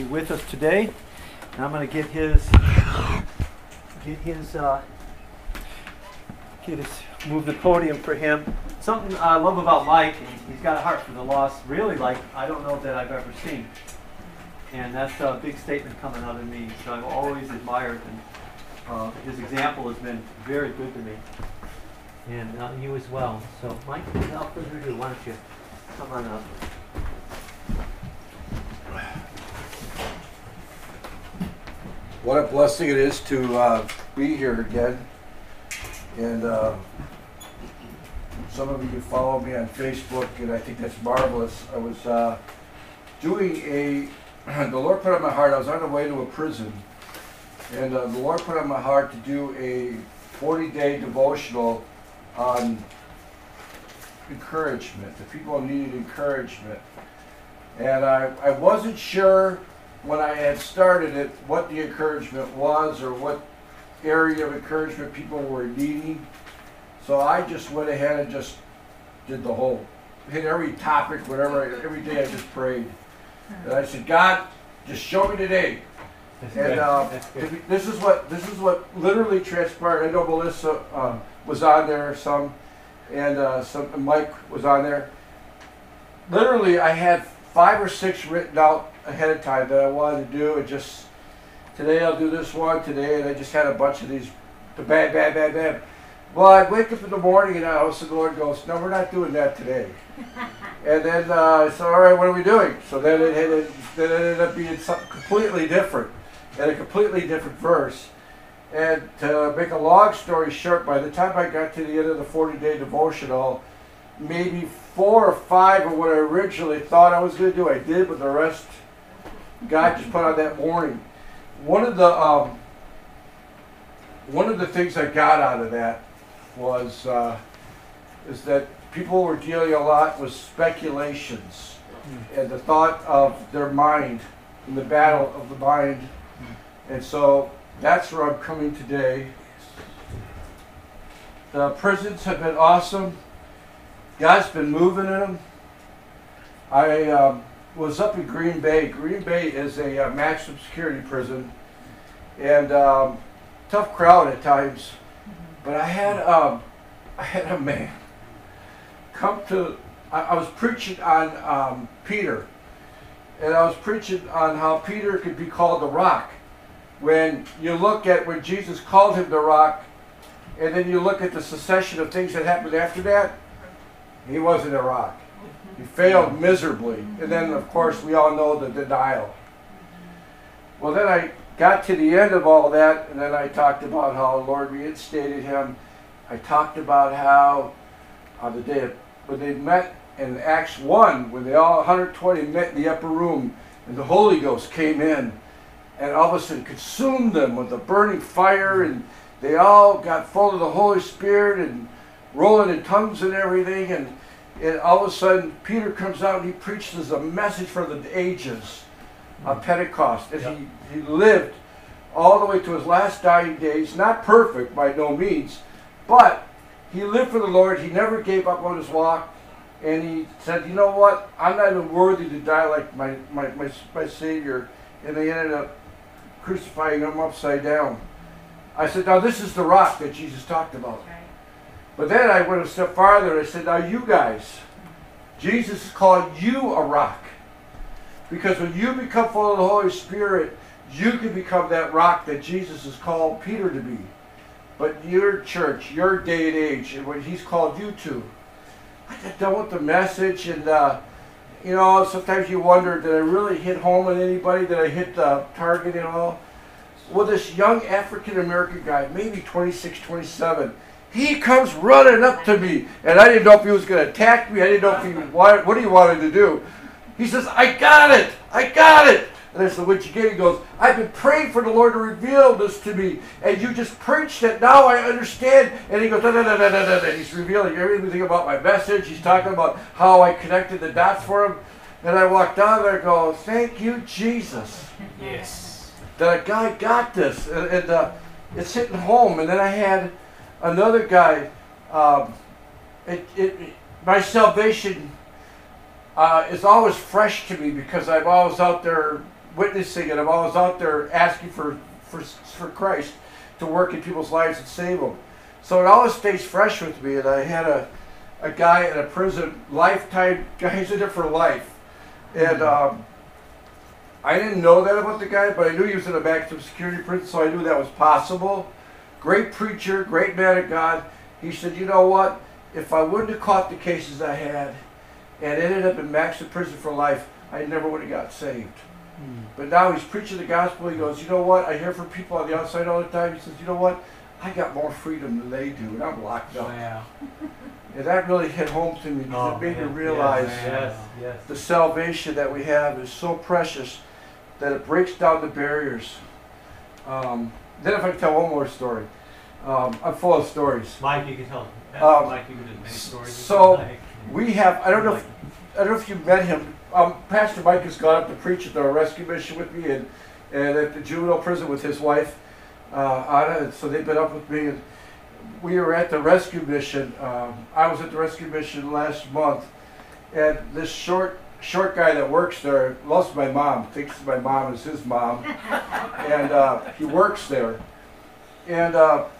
with us today. And I'm going to move the podium for him. Something I love about Mike, he's got a heart for the lost, really like I don't know that I've ever seen. And that's a big statement coming out of me. So I've always admired him. His example has been very good to me. And you as well. So Mike, without further ado, why don't you come on up. What a blessing it is to be here again. And some of you follow me on Facebook, and I think that's marvelous. I was doing the Lord put on my heart, I was on the way to a prison, and the Lord put on my heart to do a 40-day devotional on encouragement. The people needed encouragement. And I wasn't sure when I had started it what the encouragement was or what area of encouragement people were needing. So I just went ahead and just did the whole, hit every topic, whatever, every day I just prayed. And I said, God, just show me today. And this is what literally transpired. I know Melissa was on there some, and Mike was on there. Literally, I had 5 or 6 written out ahead of time that I wanted to do, and just today I'll do this one today, and I just had a bunch of these, bam, bam, bam, bam. Well, I'd wake up in the morning and all of a sudden the Lord goes, no, we're not doing that today. And then I said, all right, what are we doing? So then it ended up being something completely different, and a completely different verse. And to make a long story short, by the time I got to the end of the 40-day devotional, maybe 4 or 5 of what I originally thought I was going to do, I did, but the rest God just put on that morning. One of the things I got out of that was is that people were dealing a lot with speculations and the thought of their mind and the battle of the mind. And so that's where I'm coming today. The prisons have been awesome. God's been moving in them. I was up in Green Bay. Green Bay is a maximum security prison, and tough crowd at times. But I had a man come to. I was preaching on Peter, and I was preaching on how Peter could be called the rock. When you look at when Jesus called him the rock, and then you look at the succession of things that happened after that, he wasn't a rock. He failed miserably. And then, of course, we all know the denial. Well, then I got to the end of all that, and then I talked about how the Lord reinstated him. I talked about how on the day when they met in Acts 1, when they all 120 met in the upper room, and the Holy Ghost came in, and all of a sudden consumed them with a burning fire, and they all got full of the Holy Spirit and rolling in tongues and everything, and all of a sudden Peter comes out and he preaches a message for the ages on Pentecost. And he lived all the way to his last dying days, not perfect by no means, but he lived for the Lord. He never gave up on his walk, and he said, you know what, I'm not even worthy to die like my Savior. And they ended up crucifying him upside down. I said, now this is the rock that Jesus talked about. But then I went a step farther and I said, now you guys, Jesus called you a rock. Because when you become full of the Holy Spirit, you can become that rock that Jesus has called Peter to be. But your church, your day and age, and what he's called you to. I got done with the message, and you know, sometimes you wonder, did I really hit home with anybody? Did I hit the target and all? Well, this young African-American guy, maybe 26, 27, he comes running up to me, and I didn't know if he was going to attack me. I didn't know if he what he wanted to do. He says, I got it! I got it! And I said, what you get? He goes, I've been praying for the Lord to reveal this to me, and you just preached it. Now I understand. And he goes, da, da, da, da, da, da. He's revealing everything about my message. He's talking about how I connected the dots for him. And I walked down there and go, thank you, Jesus. Yes. That a guy got this. And it's hitting home. And then I had another guy, my salvation is always fresh to me because I'm always out there witnessing, and I'm always out there asking for Christ to work in people's lives and save them. So it always stays fresh with me. And I had a guy in a prison, lifetime guy, he's in it for life. And I didn't know that about the guy, but I knew he was in a maximum security prison, so I knew that was possible. Great preacher, great man of God. He said, you know what? If I wouldn't have caught the cases I had and ended up in maximum prison for life, I never would have got saved. But now he's preaching the gospel. He goes, you know what? I hear from people on the outside all the time. He says, you know what? I got more freedom than they do, and I'm locked up. Wow. And that really hit home to me because it made me realize the salvation that we have is so precious that it breaks down the barriers. Then if I can tell one more story. I'm full of stories. Mike, you can tell. Mike, you can do many stories. So we have, I don't know if you met him. Pastor Mike has gone up to preach at the rescue mission with me and at the juvenile prison with his wife, Anna, and so they've been up with me. And we were at the rescue mission. I was at the rescue mission last month, and this short guy that works there loves my mom, thinks my mom is his mom, and he works there. And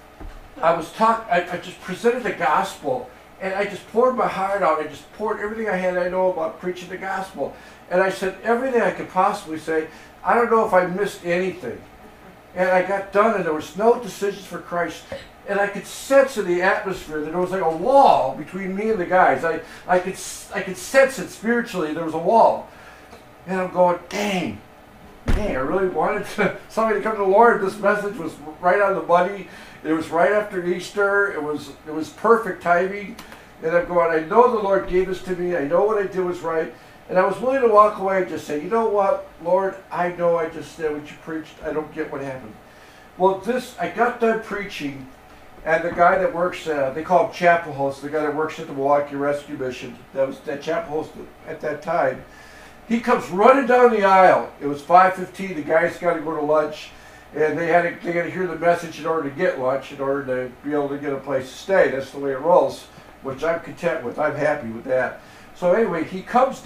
I just presented the gospel, and I just poured my heart out. I just poured everything I had. I know about preaching the gospel, and I said everything I could possibly say. I don't know if I missed anything. And I got done, and there was no decisions for Christ. And I could sense in the atmosphere that there was like a wall between me and the guys. I could sense it spiritually. There was a wall. And I'm going, dang, I really wanted somebody to come to the Lord. This message was right on the money. It was right after Easter. It was perfect timing. And I'm going, I know the Lord gave this to me. I know what I did was right. And I was willing to walk away and just say, you know what, Lord, I know I just said what you preached. I don't get what happened. Well, I got done preaching, and the guy that works, they call him chapel host, the guy that works at the Milwaukee Rescue Mission, that chapel host at that time, he comes running down the aisle. It was 5:15. The guys got to go to lunch, and they had to hear the message in order to get lunch, in order to be able to get a place to stay. That's the way it rolls, which I'm content with. I'm happy with that. So anyway, he comes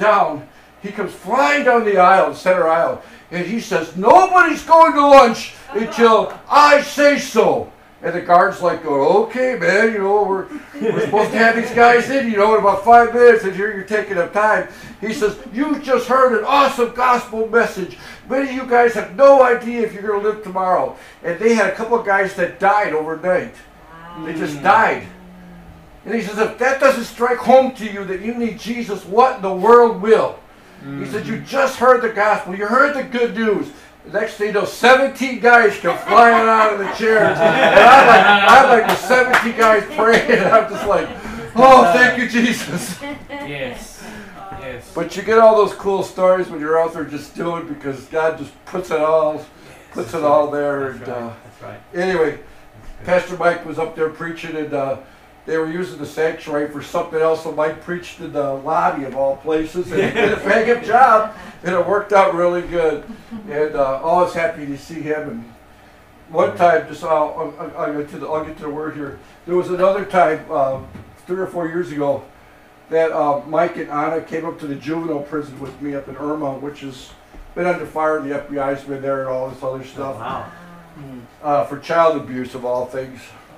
flying down the aisle, the center aisle, and he says, nobody's going to lunch until I say so. And the guard's like going, okay, man, we're supposed to have these guys in, in about 5 minutes, and here you're taking up time. He says, you just heard an awesome gospel message. Many of you guys have no idea if you're going to live tomorrow. And they had a couple of guys that died overnight. Wow. They just died. And he says, if that doesn't strike home to you that you need Jesus, what in the world will? Mm-hmm. He said, you just heard the gospel. You heard the good news. The next thing you know, 17 guys come flying out of the chairs. And I'm like the 17 guys praying. And I'm just like, oh, thank you, Jesus. Yes. But you get all those cool stories when you're out there just doing it because God just puts it all there. That's right. Anyway, Pastor Mike was up there preaching, and they were using the sanctuary for something else, so Mike preached in the lobby of all places, and he did a bang-up job, and it worked out really good. And always happy to see him. And one time, I'll get to the word here. There was another time, 3 or 4 years ago, that Mike and Anna came up to the juvenile prison with me up in Irma, which has been under fire, and the FBI's been there and all this other stuff. Wow. For child abuse of all things.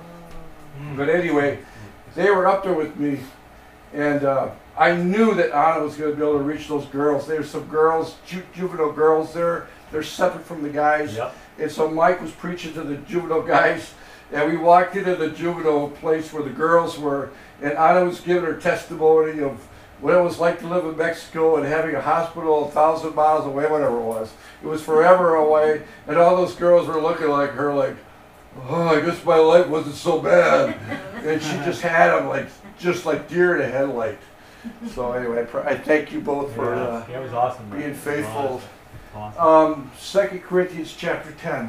But anyway, they were up there with me, and I knew that Anna was going to be able to reach those girls. There's some girls, juvenile girls there. They're separate from the guys. Yep. And so Mike was preaching to the juvenile guys, and we walked into the juvenile place where the girls were, and Anna was giving her testimony of what it was like to live in Mexico and having a hospital 1,000 miles away, whatever it was. It was forever away, and all those girls were looking like her like, oh, I guess my life wasn't so bad. And she just had them just like deer in a headlight. So anyway, I thank you both for it was awesome, being faithful. Awesome. 2 Corinthians chapter 10.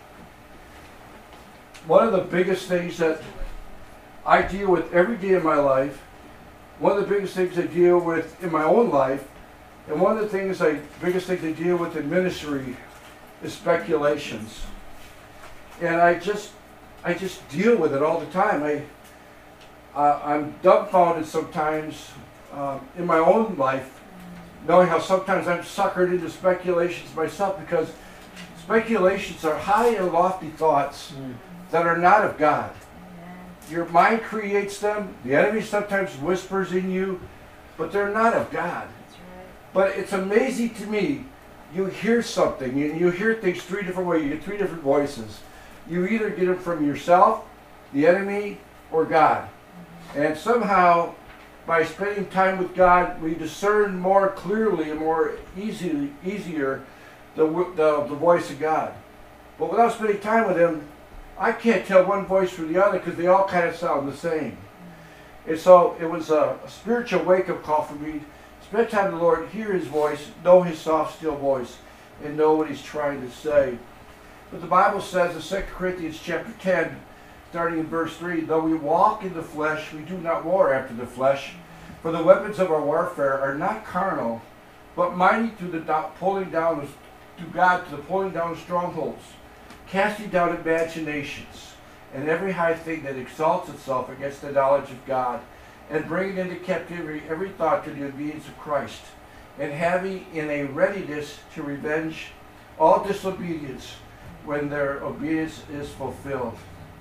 One of the biggest things that I deal with every day in my life, one of the biggest things I deal with in my own life, and one of the biggest things I deal with in ministry is speculations. And I just deal with it all the time. I'm dumbfounded sometimes in my own life knowing how sometimes I'm suckered into speculations myself, because speculations are high and lofty thoughts that are not of God. Your mind creates them. The enemy sometimes whispers in you, but they're not of God. But it's amazing to me, you hear something, you hear things three different ways, you get three different voices. You either get them from yourself, the enemy, or God. And somehow, by spending time with God, we discern more clearly and more easier the voice of God. But without spending time with Him, I can't tell one voice from the other, because they all kind of sound the same. And so it was a spiritual wake-up call for me. Spend time with the Lord, hear His voice, know His soft, still voice, and know what He's trying to say. But the Bible says in 2 Corinthians chapter 10, starting in verse 3, though we walk in the flesh, we do not war after the flesh. For the weapons of our warfare are not carnal, but mighty through the pulling down through God to the pulling down of strongholds, casting down imaginations, and every high thing that exalts itself against the knowledge of God, and bringing into captivity every thought to the obedience of Christ, and having in a readiness to revenge all disobedience when their obedience is fulfilled.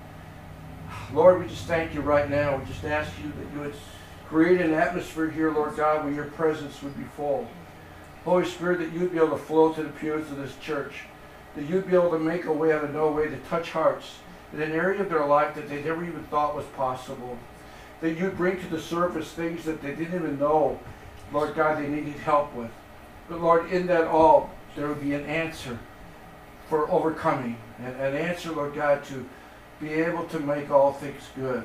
Lord, we just thank you right now. We just ask you that you would create an atmosphere here, Lord God, where your presence would be full. Holy Spirit, that you would be able to flow to the pews of this church, that you'd be able to make a way out of no way, to touch hearts in an area of their life that they never even thought was possible, that you'd bring to the surface things that they didn't even know, Lord God, they needed help with. But Lord, in that all, there would be an answer for overcoming, an answer, Lord God, to be able to make all things good.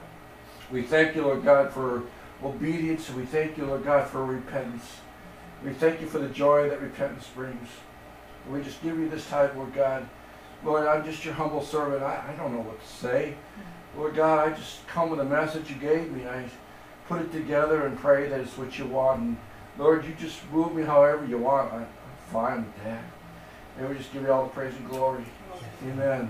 We thank you, Lord God, for obedience, and we thank you, Lord God, for repentance. We thank you for the joy that repentance brings. And we just give you this time, Lord God. Lord, I'm just your humble servant. I don't know what to say. Lord God, I just come with a message you gave me. I put it together and pray that it's what you want. And Lord, you just move me however you want. I'm fine with that. And we just give you all the praise and glory. Amen.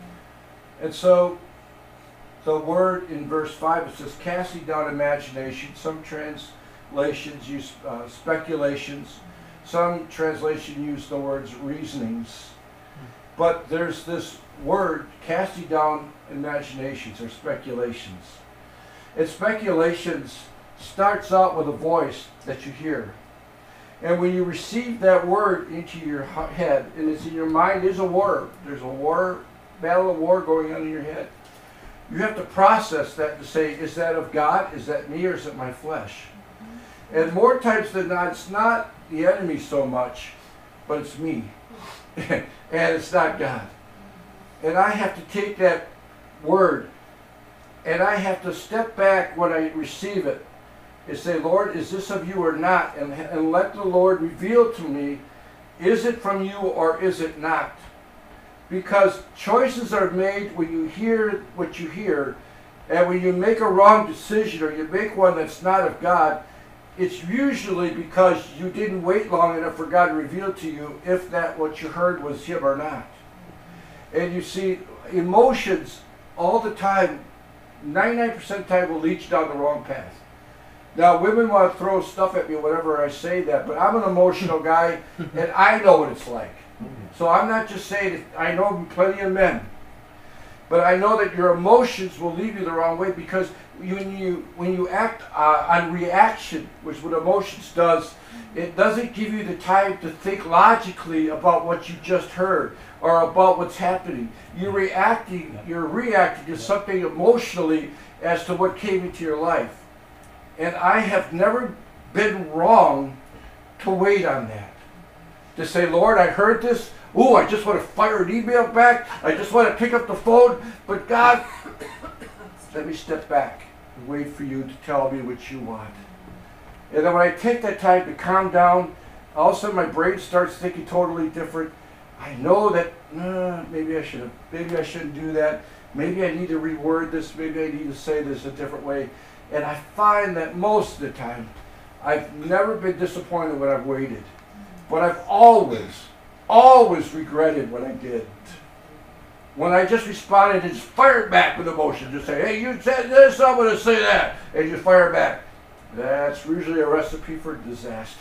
And so, the word in verse 5, it says, casting down imagination. Some translations use speculations. Some translations use the words reasonings. But there's this word, casting down imaginations or speculations. And speculations starts out with a voice that you hear. And when you receive that word into your head, and it's in your mind, is a war. There's a war, battle of war going on in your head. You have to process that to say, is that of God? Is that me? Or is it my flesh? And more times than not, it's not the enemy so much, but it's me. And it's not God. And I have to take that word, and I have to step back when I receive it and say, Lord, is this of you or not? And let the Lord reveal to me, is it from you or is it not? Because choices are made when you hear what you hear, and when you make a wrong decision or you make one that's not of God, it's usually because you didn't wait long enough for God to reveal to you if that what you heard was Him or not. And you see, emotions all the time, 99% of the time, will lead you down the wrong path. Now, women want to throw stuff at me whenever I say that, but I'm an emotional guy, and I know what it's like. So I'm not just saying it. I know plenty of men. But I know that your emotions will lead you the wrong way, because when you act on reaction, which is what emotions does, it doesn't give you the time to think logically about what you just heard or about what's happening. You're reacting to something emotionally as to what came into your life. And I have never been wrong to wait on that. To say, Lord, I heard this. Ooh, I just want to fire an email back. I just want to pick up the phone. But God, let me step back and wait for you to tell me what you want. And then when I take that time to calm down, all of a sudden my brain starts thinking totally different. I know that maybe I shouldn't do that. Maybe I need to reword this. Maybe I need to say this a different way. And I find that most of the time, I've never been disappointed when I've waited. But I've always regretted when I didn't. When I just responded and just fired back with emotion. Just say, hey, you said this, I'm going to say that. And you fire back. That's usually a recipe for disaster.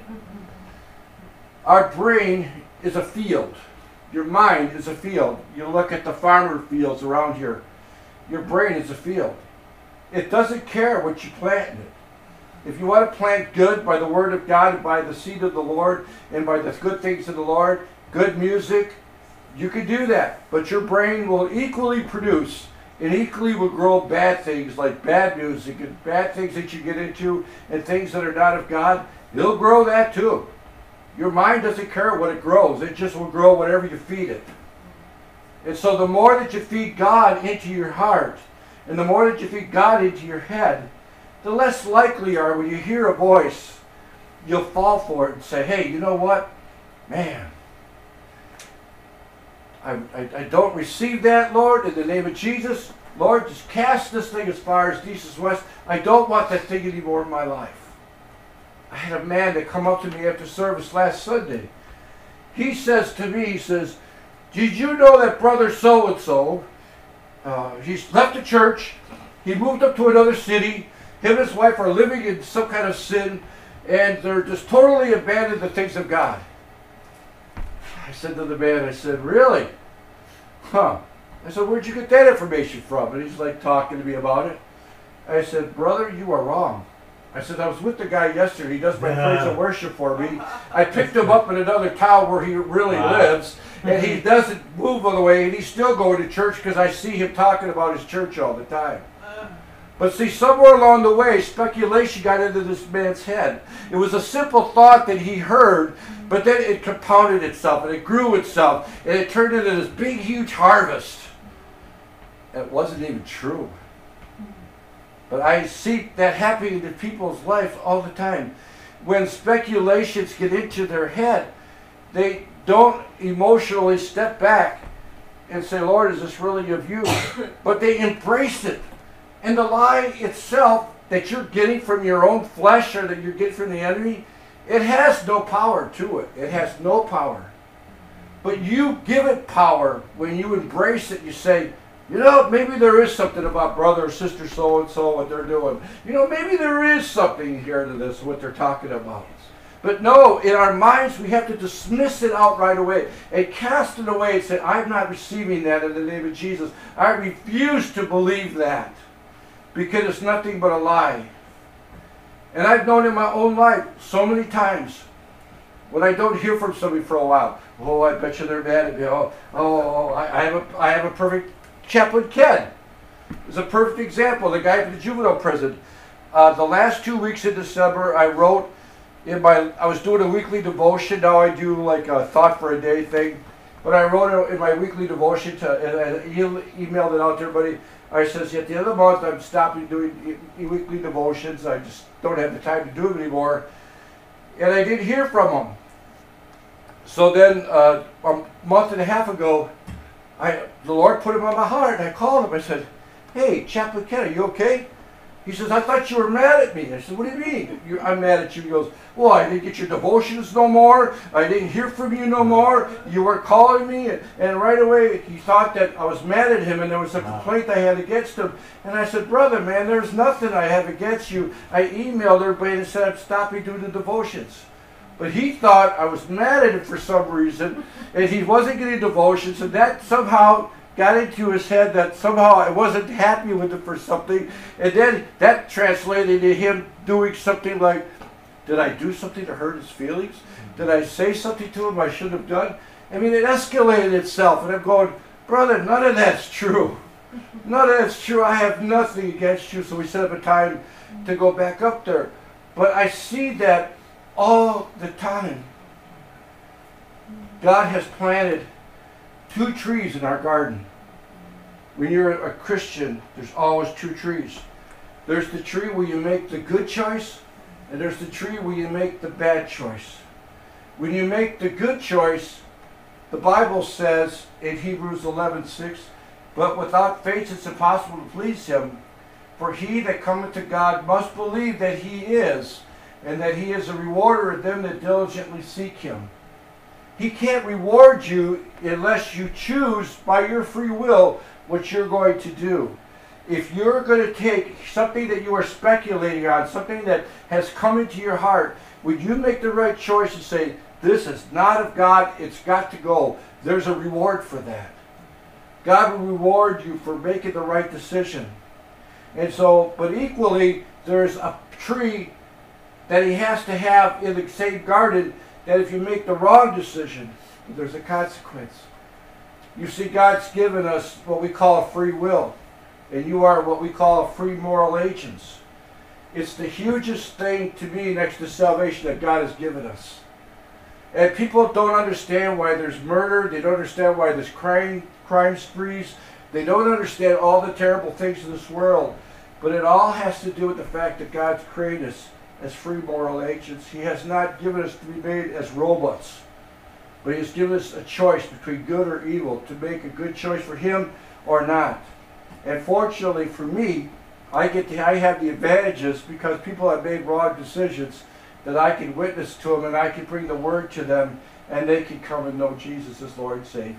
Our brain is a field. Your mind is a field. You look at the farmer fields around here. Your brain is a field. It doesn't care what you plant in it. If you want to plant good by the Word of God and by the seed of the Lord and by the good things of the Lord, good music, you can do that. But your brain will equally produce and equally will grow bad things like bad music and bad things that you get into and things that are not of God. It'll grow that too. Your mind doesn't care what it grows. It just will grow whatever you feed it. And so the more that you feed God into your heart and the more that you feed God into your head, the less likely are when you hear a voice, you'll fall for it and say, hey, you know what? Man, I don't receive that, Lord, in the name of Jesus. Lord, just cast this thing as far as east is west. I don't want that thing anymore in my life. I had a man that come up to me after service last Sunday. He says to me, he says, did you know that brother so-and-so, he's left the church, he moved up to another city, him and his wife are living in some kind of sin, and they're just totally abandoned the things of God. I said to the man, I said, really? Huh. I said, where'd you get that information from? And he's like talking to me about it. I said, brother, you are wrong. I said, I was with the guy yesterday. He does my praise and worship for me. I picked him up in another town where he really lives, and he doesn't move all the way, and he's still going to church because I see him talking about his church all the time. But see, somewhere along the way, speculation got into this man's head. It was a simple thought that he heard, but then it compounded itself, and it grew itself, and it turned into this big, huge harvest. And it wasn't even true. But I see that happening in people's life all the time. When speculations get into their head, they don't emotionally step back and say, Lord, is this really of you? But they embrace it. And the lie itself that you're getting from your own flesh or that you're getting from the enemy, it has no power to it. It has no power. But you give it power when you embrace it. You say, you know, maybe there is something about brother or sister so-and-so, what they're doing. You know, maybe there is something here to this, what they're talking about. But no, in our minds, we have to dismiss it out right away and cast it away and say, I'm not receiving that in the name of Jesus. I refuse to believe that. Because it's nothing but a lie. And I've known in my own life so many times when I don't hear from somebody for a while. Oh, I bet you they're mad at me. I have a perfect Chaplain Ken. It's a perfect example. The guy from the juvenile prison. The last 2 weeks in December, I wrote I was doing a weekly devotion. Now I do like a thought for a day thing. But I wrote in my weekly devotion and emailed it out to everybody. I says, at the end of the month, I'm stopping doing weekly devotions. I just don't have the time to do it anymore. And I didn't hear from him. So then, a month and a half ago, the Lord put him on my heart. And I called him. I said, hey, Chaplain Ken, are you okay? He says, I thought you were mad at me. I said, what do you mean? I'm mad at you. He goes, well, I didn't get your devotions no more. I didn't hear from you no more. You weren't calling me. And right away, he thought that I was mad at him and there was a complaint I had against him. And I said, brother, man, there's nothing I have against you. I emailed everybody and said I'm stopping doing the devotions. But he thought I was mad at him for some reason, and he wasn't getting devotions, and that somehow got into his head that somehow I wasn't happy with him for something, and then that translated into him doing something like, did I do something to hurt his feelings? Did I say something to him I shouldn't have done? I mean, it escalated itself, and I'm going, brother, none of that's true. None of that's true. I have nothing against you. So we set up a time to go back up there. But I see that all the time. God has planted 2 trees in our garden. When you're a Christian, there's always 2 trees. There's the tree where you make the good choice, and there's the tree where you make the bad choice. When you make the good choice, the Bible says in Hebrews 11:6, but without faith it's impossible to please him, for he that cometh to God must believe that he is, and that he is a rewarder of them that diligently seek him. He can't reward you unless you choose by your free will what you're going to do. if you're going to take something that you are speculating on, something that has come into your heart, would you make the right choice and say, this is not of God, it's got to go? There's a reward for that. God will reward you for making the right decision. And so, but equally, there's a tree that he has to have in the same garden that if you make the wrong decision, there's a consequence. You see, God's given us what we call a free will. And you are what we call free moral agents. It's the hugest thing to me next to salvation that God has given us. And people don't understand why there's murder. They don't understand why there's crime sprees. They don't understand all the terrible things in this world. But it all has to do with the fact that God's created us as free moral agents. He has not given us to be made as robots. But He has given us a choice between good or evil, to make a good choice for Him or not. And fortunately for me, I have the advantages because people have made wrong decisions that I can witness to them and I can bring the word to them and they can come and know Jesus as Lord and Savior.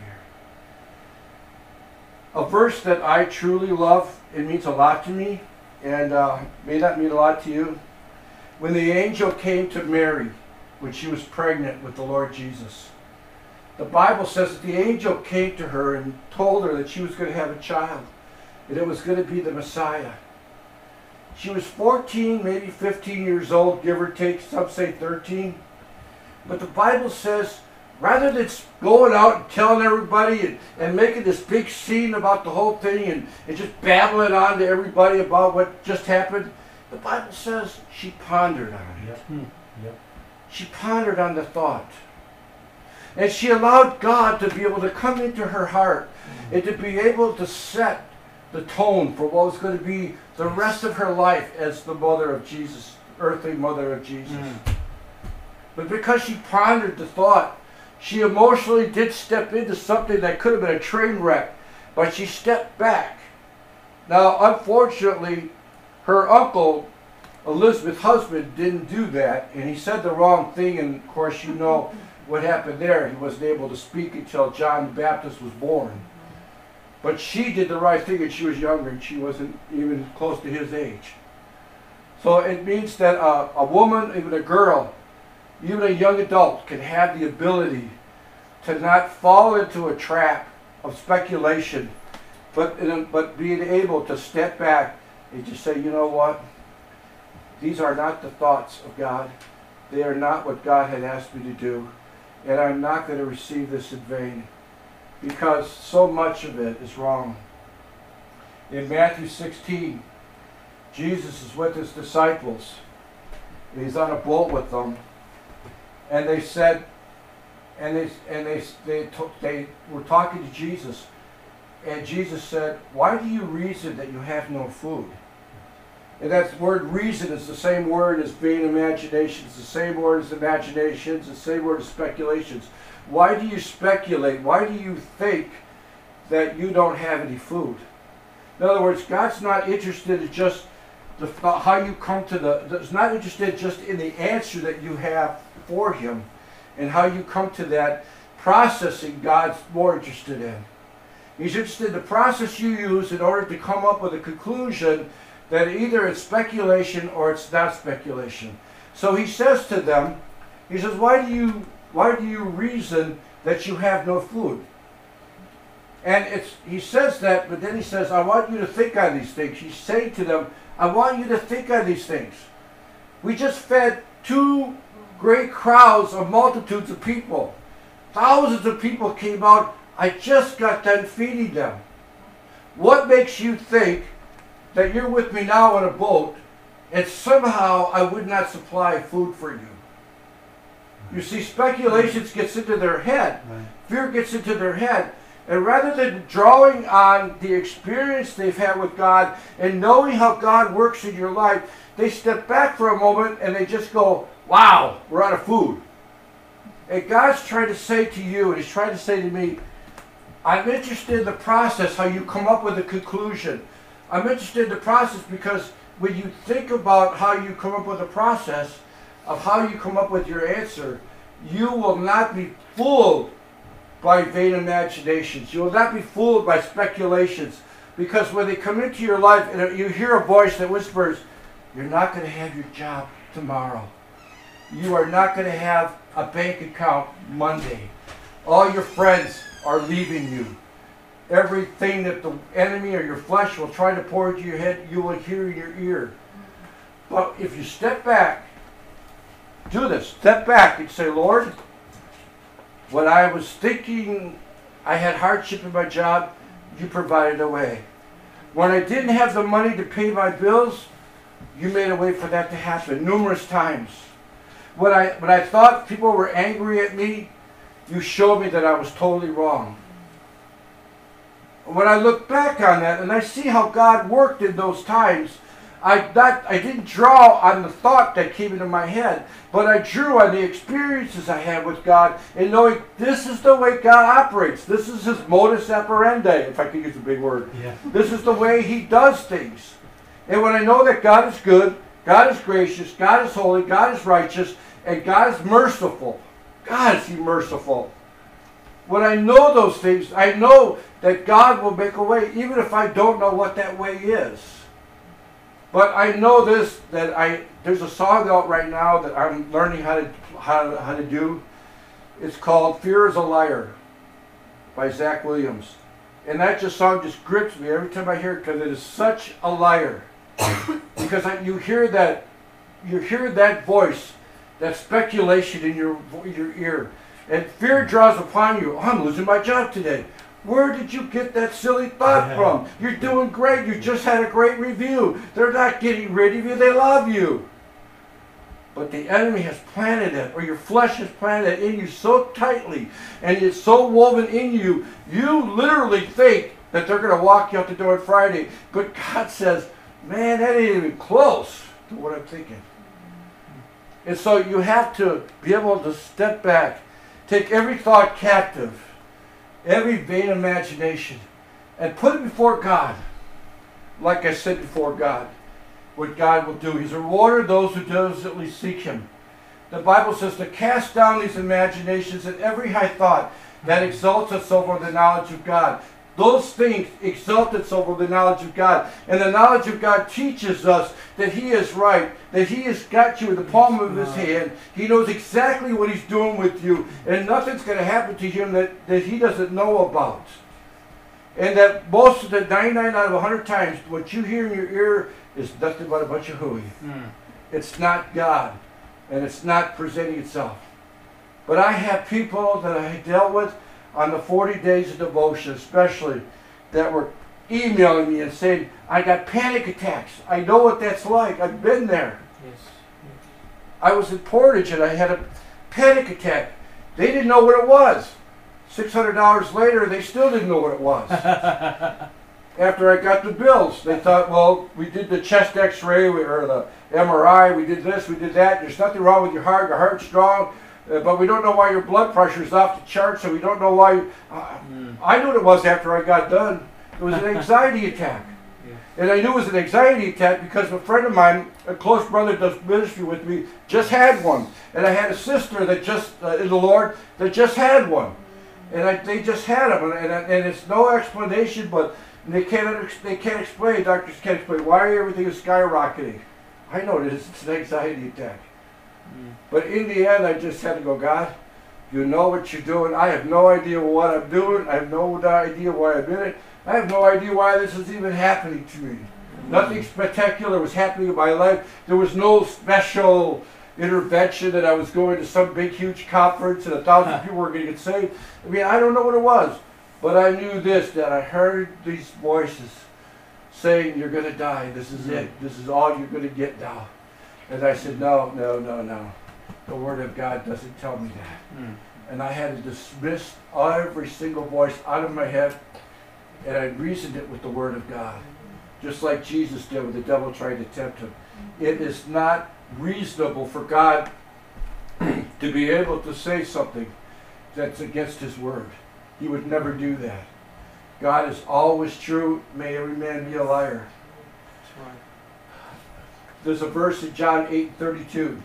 A verse that I truly love, it means a lot to me, and may not mean a lot to you. When the angel came to Mary when she was pregnant with the Lord Jesus, the Bible says that the angel came to her and told her that she was going to have a child, and it was going to be the Messiah. She was 14, maybe 15 years old, give or take, some say 13. But the Bible says, rather than going out and telling everybody and making this big scene about the whole thing and just babbling on to everybody about what just happened, the Bible says she pondered on it. Yep. She pondered on the thought. And she allowed God to be able to come into her heart and to be able to set the tone for what was going to be the rest of her life as the mother of Jesus, earthly mother of Jesus. But because she pondered the thought, she emotionally did step into something that could have been a train wreck, but she stepped back. Now, unfortunately, her uncle, Elizabeth's husband, didn't do that, and he said the wrong thing, and of course you know what happened there. He wasn't able to speak until John the Baptist was born. But she did the right thing, and she was younger, and she wasn't even close to his age. So it means that a woman, even a girl, even a young adult can have the ability to not fall into a trap of speculation, but being able to step back and just say, you know what? These are not the thoughts of God. They are not what God had asked me to do. And I'm not going to receive this in vain, because so much of it is wrong. In Matthew 16, Jesus is with his disciples. He's on a boat with them. And they said, they were talking to Jesus. And Jesus said, why do you reason that you have no food? And that word reason is the same word as vain imaginations, the same word as imaginations, the same word as speculations. Why do you speculate? Why do you think that you don't have any food? In other words, God's not interested in just how you come to He's not interested just in the answer that you have for Him and how you come to that processing. God's more interested in. He's interested in the process you use in order to come up with a conclusion that either it's speculation or it's not speculation. So He says to them, He says, why do you reason that you have no food? And He says that, but then He says, I want you to think on these things. He's saying to them, I want you to think on these things. We just fed 2 great crowds of multitudes of people. Thousands of people came out. I just got done feeding them. What makes you think that you're with me now on a boat and somehow I would not supply food for you? You see, speculations gets into their head. Fear gets into their head. And rather than drawing on the experience they've had with God and knowing how God works in your life, they step back for a moment and they just go, wow, we're out of food. And God's trying to say to you, and He's trying to say to me, I'm interested in the process, how you come up with a conclusion. I'm interested in the process because when you think about how you come up with a process of how you come up with your answer, you will not be fooled by vain imaginations. You will not be fooled by speculations. Because when they come into your life and you hear a voice that whispers, you're not going to have your job tomorrow. You are not going to have a bank account Monday. All your friends are leaving you. Everything that the enemy or your flesh will try to pour into your head, you will hear in your ear. But if you step back, do this, step back and say, Lord, when I was thinking I had hardship in my job, you provided a way. When I didn't have the money to pay my bills, you made a way for that to happen numerous times. When I thought people were angry at me, you showed me that I was totally wrong. When I look back on that and I see how God worked in those times, I didn't draw on the thought that came into my head, but I drew on the experiences I had with God and knowing this is the way God operates. This is his modus operandi, if I could use a big word. Yeah. This is the way he does things. And when I know that God is good, God is gracious, God is holy, God is righteous, and God is merciful. God is he merciful. When I know those things, I know that God will make a way, even if I don't know what that way is. But I know this, that there's a song out right now that I'm learning how to do. It's called Fear is a Liar by Zach Williams. And that song just grips me every time I hear it because it is such a liar. Because you hear that voice, that speculation in your ear. And fear draws upon you. Oh, I'm losing my job today. Where did you get that silly thought from? You're doing great. You just had a great review. They're not getting rid of you. They love you. But the enemy has planted it, or your flesh has planted it in you so tightly, and it's so woven in you, you literally think that they're going to walk you out the door on Friday. But God says, man, that ain't even close to what I'm thinking. And so you have to be able to step back, take every thought captive, every vain imagination, and put it before God. Like I said before God, what God will do. He's a rewarder of those who diligently seek him. The Bible says to cast down these imaginations and every high thought that exalts itself over the knowledge of God. Those things exalt itself over the knowledge of God. And the knowledge of God teaches us that he is right, that he has got you in the palm of his hand. He knows exactly what he's doing with you. And nothing's going to happen to him that he doesn't know about. And that most of the 99 out of 100 times, what you hear in your ear is nothing but a bunch of hooey. It's not God. And it's not presenting itself. But I have people that I dealt with on the 40 days of devotion, especially, that were emailing me and saying, I got panic attacks. I know what that's like. I've been there. Yes. I was in Portage and I had a panic attack. They didn't know what it was. $600 later, they still didn't know what it was. After I got the bills, they thought, well, we did the chest x-ray or the MRI, we did this, we did that. There's nothing wrong with your heart's strong. But we don't know why your blood pressure is off the chart, so we don't know why. I knew what it was after I got done. It was an anxiety attack. Yeah. And I knew it was an anxiety attack because a friend of mine, a close brother does ministry with me, just had one. And I had a sister that just, in the Lord, that just had one. And they just had them. And it's no explanation, but they can't explain, doctors can't explain why everything is skyrocketing. I know it is. It's an anxiety attack. But in the end, I just had to go, God, you know what you're doing. I have no idea what I'm doing. I have no idea why I'm in it. I have no idea why this is even happening to me. Nothing spectacular was happening in my life. There was no special intervention that I was going to some big, huge conference and 1,000 people were going to get saved. I mean, I don't know what it was. But I knew this, that I heard these voices saying, you're going to die. This is it. This is all you're going to get now. And I said, no. The Word of God doesn't tell me that. And I had to dismiss every single voice out of my head, and I reasoned it with the Word of God. Just like Jesus did when the devil tried to tempt him. It is not reasonable for God to be able to say something that's against his Word. He would never do that. God is always true. May every man be a liar. That's right. There's a verse in John 8:32,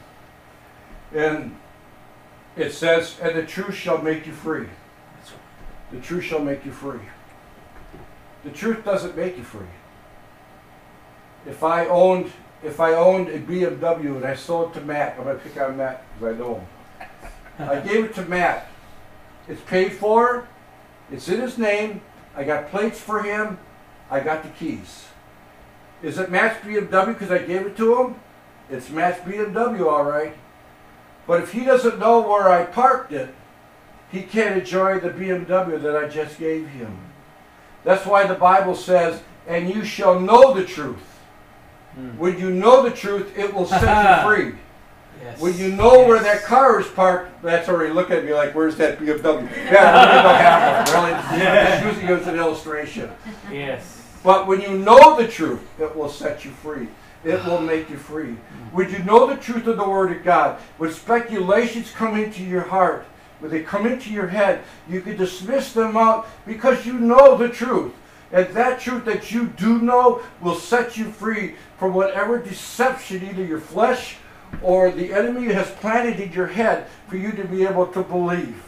and it says, and the truth shall make you free. The truth shall make you free. The truth doesn't make you free. If I owned a BMW and I sold it to Matt, I'm going to pick on Matt because I know him. I gave it to Matt. It's paid for. It's in his name. I got plates for him. I got the keys. Is it Matt's BMW because I gave it to him? It's Matt's BMW, all right. But if he doesn't know where I parked it, he can't enjoy the BMW that I just gave him. That's why the Bible says, and you shall know the truth. When you know the truth, it will set you free. Yes. When you know where that car is parked, that's already looking at me like, where's that BMW? Yeah, we don't have one, really. Yeah. Just using it as an illustration. Yes. But when you know the truth, it will set you free. It will make you free. When you know the truth of the Word of God, when speculations come into your heart, when they come into your head, you can dismiss them out because you know the truth. And that truth that you do know will set you free from whatever deception either your flesh or the enemy has planted in your head for you to be able to believe.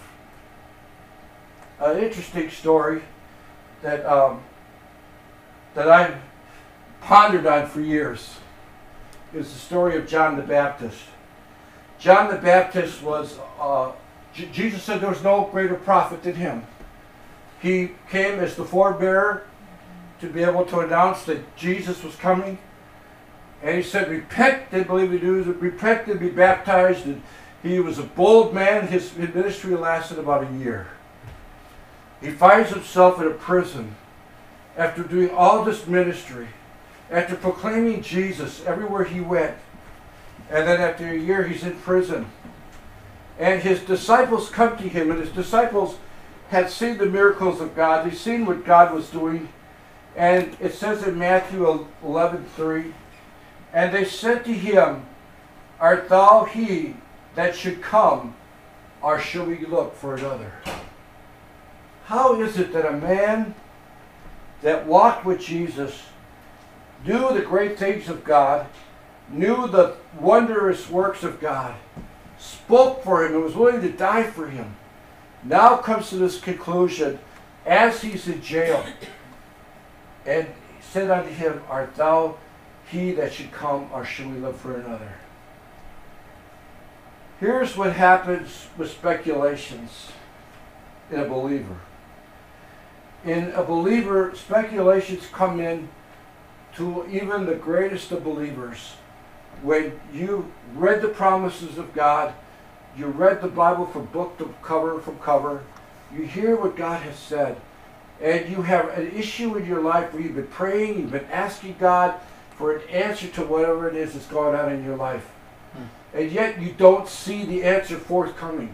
An interesting story that I've pondered on for years is the story of John the Baptist. John the Baptist was, Jesus said there was no greater prophet than him. He came as the forebearer to be able to announce that Jesus was coming. And he said, repent, they believe he do, repent and be baptized. And he was a bold man. His ministry lasted about a year. He finds himself in a prison after doing all this ministry, after proclaiming Jesus everywhere he went. And then after a year, he's in prison. And his disciples come to him, and his disciples had seen the miracles of God. They'd seen what God was doing. And it says in Matthew 11:3, and they said to him, art thou he that should come, or shall we look for another? How is it that a man that walked with Jesus, knew the great things of God, knew the wondrous works of God, spoke for him and was willing to die for him, now comes to this conclusion as he's in jail, and said unto him, art thou he that should come, or shall we look for another? Here's what happens with speculations in a believer. In a believer, speculations come in to even the greatest of believers. When you read the promises of God, you read the Bible from book to cover, from cover, you hear what God has said, and you have an issue in your life where you've been praying, you've been asking God for an answer to whatever it is that's going on in your life. And yet you don't see the answer forthcoming.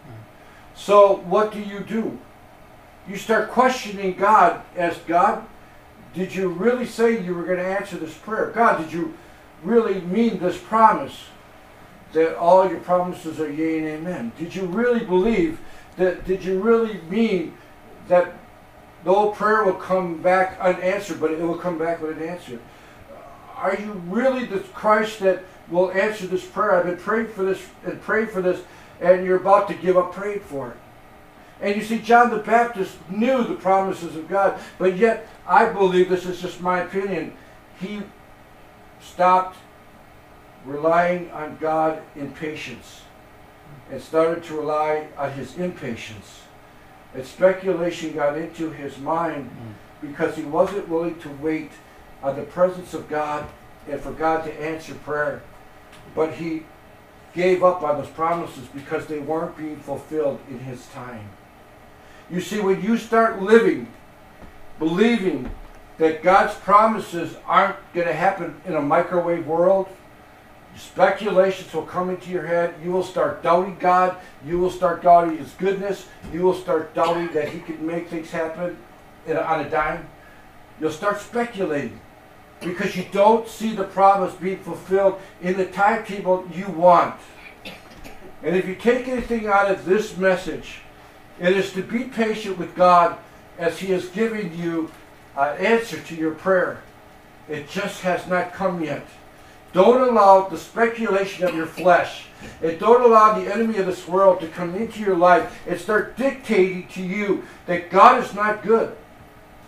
So what do? You start questioning God as, God, did you really say you were going to answer this prayer? God, did you really mean this promise that all your promises are yea and amen? Did you really believe that? Did you really mean that no prayer will come back unanswered, but it will come back with an answer? Are you really the Christ that will answer this prayer? I've been praying for this and praying for this, and you're about to give up praying for it. And you see, John the Baptist knew the promises of God, but yet, I believe, this is just my opinion, he stopped relying on God in patience and started to rely on his impatience. And speculation got into his mind because he wasn't willing to wait on the presence of God and for God to answer prayer. But he gave up on those promises because they weren't being fulfilled in his time. You see, when you start living, believing that God's promises aren't going to happen in a microwave world, speculations will come into your head. You will start doubting God. You will start doubting his goodness. You will start doubting that he can make things happen on a dime. You'll start speculating because you don't see the promise being fulfilled in the timetable you want. And if you take anything out of this message, it is to be patient with God as he has given you an answer to your prayer. It just has not come yet. Don't allow the speculation of your flesh, and don't allow the enemy of this world to come into your life and start dictating to you that God is not good.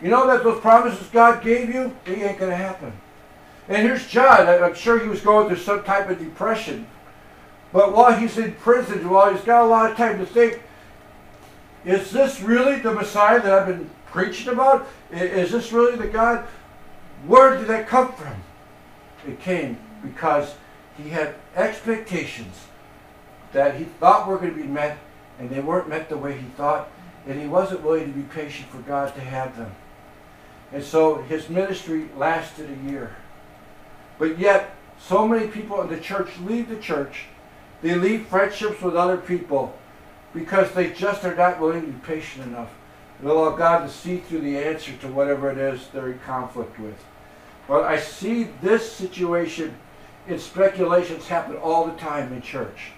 You know that those promises God gave you, they ain't going to happen. And here's John. I'm sure he was going through some type of depression. But while he's in prison, while he's got a lot of time to think, is this really the Messiah that I've been preaching about? Is this really the God? Where did that come from? It came because he had expectations that he thought were going to be met, and they weren't met the way he thought, and he wasn't willing to be patient for God to have them. And so his ministry lasted a year. But yet, so many people in the church leave the church. They leave friendships with other people because they just are not willing to be patient enough and allow God to see through the answer to whatever it is they're in conflict with. But I see this situation in speculations happen all the time in church.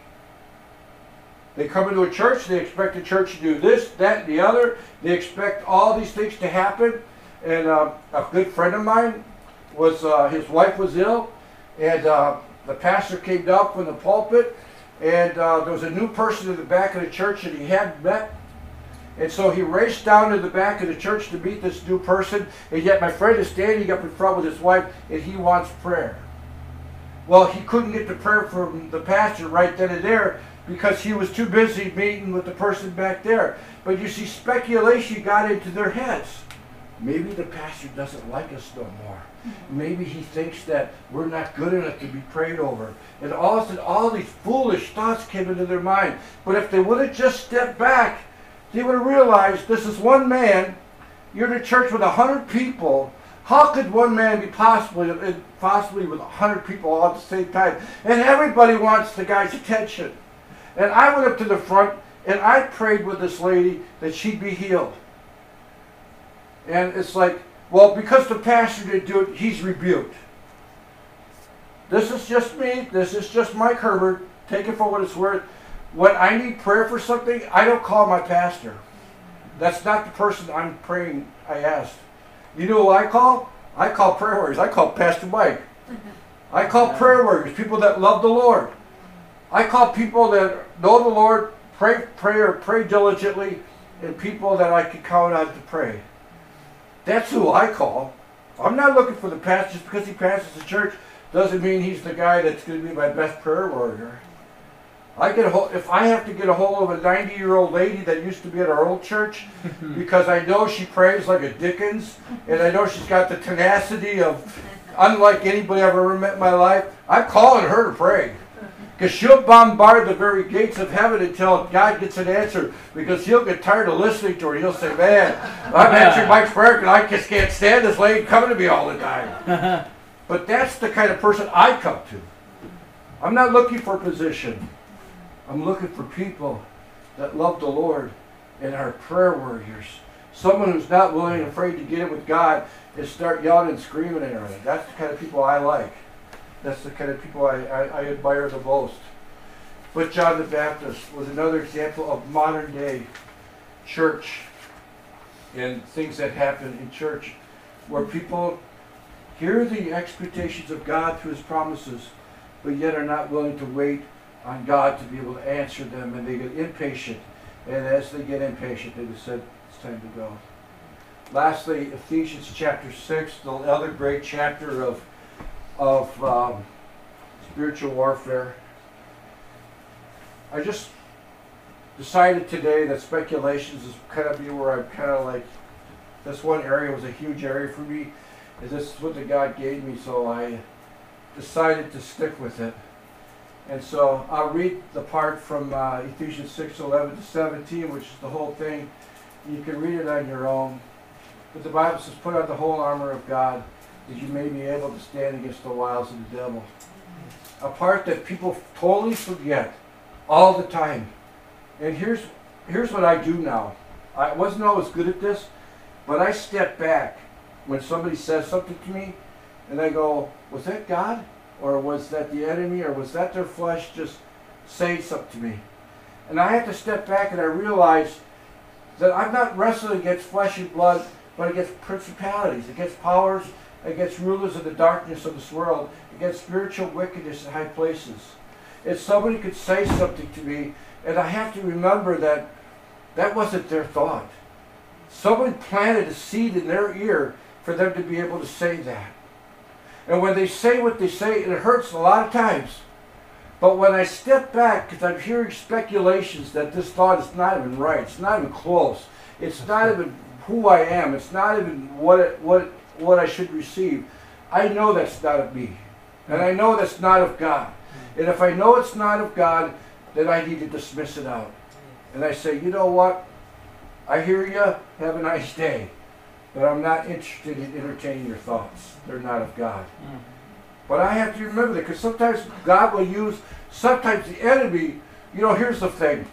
They come into a church, they expect the church to do this, that, and the other. They expect all these things to happen. And a good friend of mine, his wife was ill, and the pastor came down from the pulpit, and there was a new person in the back of the church that he hadn't met. And so he raced down to the back of the church to meet this new person, and yet my friend is standing up in front with his wife, and he wants prayer. Well, he couldn't get the prayer from the pastor right then and there because he was too busy meeting with the person back there. But you see, speculation got into their heads. Maybe the pastor doesn't like us no more. Maybe he thinks that we're not good enough to be prayed over. And all of a sudden, all these foolish thoughts came into their mind. But if they would have just stepped back, they would have realized this is one man. You're in a church with 100 people. How could one man be possibly with 100 people all at the same time? And everybody wants the guy's attention. And I went up to the front and I prayed with this lady that she'd be healed. And it's like, well, because the pastor didn't do it, he's rebuked. This is just me. This is just Mike Herbert. Take it for what it's worth. When I need prayer for something, I don't call my pastor. That's not the person I'm praying I asked. You know who I call? I call prayer warriors. I call Pastor Mike. I call prayer warriors, people that love the Lord. I call people that know the Lord, pray diligently, and people that I can count on to pray. That's who I call. I'm not looking for the pastor. Just because he pastors the church doesn't mean he's the guy that's going to be my best prayer warrior. If I have to get a hold of a 90-year-old lady that used to be at our old church because I know she prays like a Dickens and I know she's got the tenacity of unlike anybody I've ever met in my life, I'm calling her to pray. Because she'll bombard the very gates of heaven until God gets an answer. Because he'll get tired of listening to her. He'll say, man, I'm answering Mike's prayer because I just can't stand this lady coming to me all the time. But that's the kind of person I come to. I'm not looking for position. I'm looking for people that love the Lord and are prayer warriors. Someone who's not willing and afraid to get in with God and start yelling and screaming at her. That's the kind of people I like. That's the kind of people I admire the most. But John the Baptist was another example of modern day church and things that happen in church where people hear the expectations of God through his promises, but yet are not willing to wait on God to be able to answer them, and they get impatient. And as they get impatient, they just said, it's time to go. Lastly, Ephesians chapter 6, the other great chapter of spiritual warfare. I just decided today that speculations is kind of be where I'm kind of like, this one area was a huge area for me, and this is what the God gave me, so I decided to stick with it. And so I'll read the part from Ephesians 6:11 to 17, which is the whole thing. You can read it on your own. But the Bible says, put on the whole armor of God, that you may be able to stand against the wiles of the devil. A part that people totally forget all the time. And here's what I do now. I wasn't always good at this, but I step back when somebody says something to me, and I go, was that God? Or was that the enemy? Or was that their flesh just saying something to me? And I have to step back and I realize that I'm not wrestling against flesh and blood, but against principalities, against powers, against rulers of the darkness of this world, against spiritual wickedness in high places. If somebody could say something to me, and I have to remember that that wasn't their thought. Someone planted a seed in their ear for them to be able to say that. And when they say what they say, it hurts a lot of times. But when I step back, because I'm hearing speculations that this thought is not even right, it's not even close, it's not even who I am, it's not even what I should receive, I know that's not of me. And I know that's not of God. And if I know it's not of God, then I need to dismiss it out. And I say, you know what? I hear you, have a nice day. But I'm not interested in entertaining your thoughts. They're not of God. But I have to remember that, because sometimes God will use, sometimes the enemy, you know, here's the thing.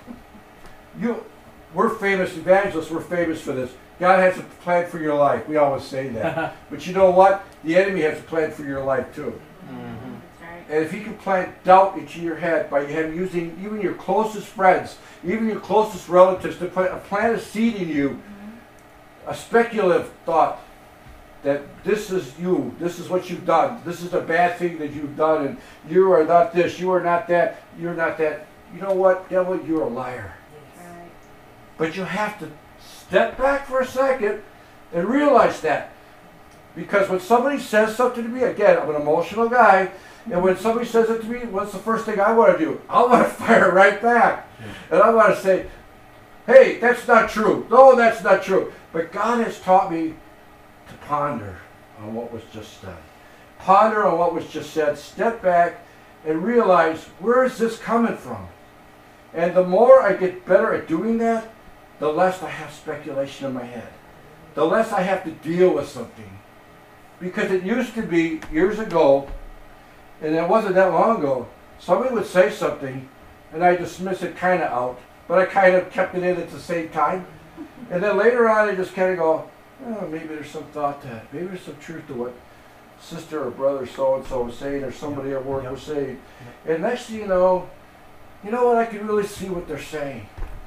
We're famous evangelists, we're famous for this. God has a plan for your life. We always say that. But you know what? The enemy has a plan for your life too. And if he can plant doubt into your head by him using even your closest friends, even your closest relatives, to plant a seed in you, a speculative thought that this is you, this is what you've done, this is a bad thing that you've done, and you are not this, you are not that, you're not that. You know what, devil, you're a liar. Right. But you have to step back for a second and realize that. Because when somebody says something to me, again, I'm an emotional guy, and when somebody says it to me, what's the first thing I want to do? I want to fire right back. And I want to say, hey, that's not true. No, that's not true. But God has taught me to ponder on what was just done. Ponder on what was just said. Step back and realize, where is this coming from? And the more I get better at doing that, the less I have speculation in my head. The less I have to deal with something. Because it used to be, years ago, and it wasn't that long ago, somebody would say something, and I dismiss it kind of out, but I kind of kept it in at the same time. And then later on, I just kind of go, oh, maybe there's some thought to that. Maybe there's some truth to what sister or brother so-and-so was saying, or somebody at work was saying. And next thing you know what, I can really see what they're saying.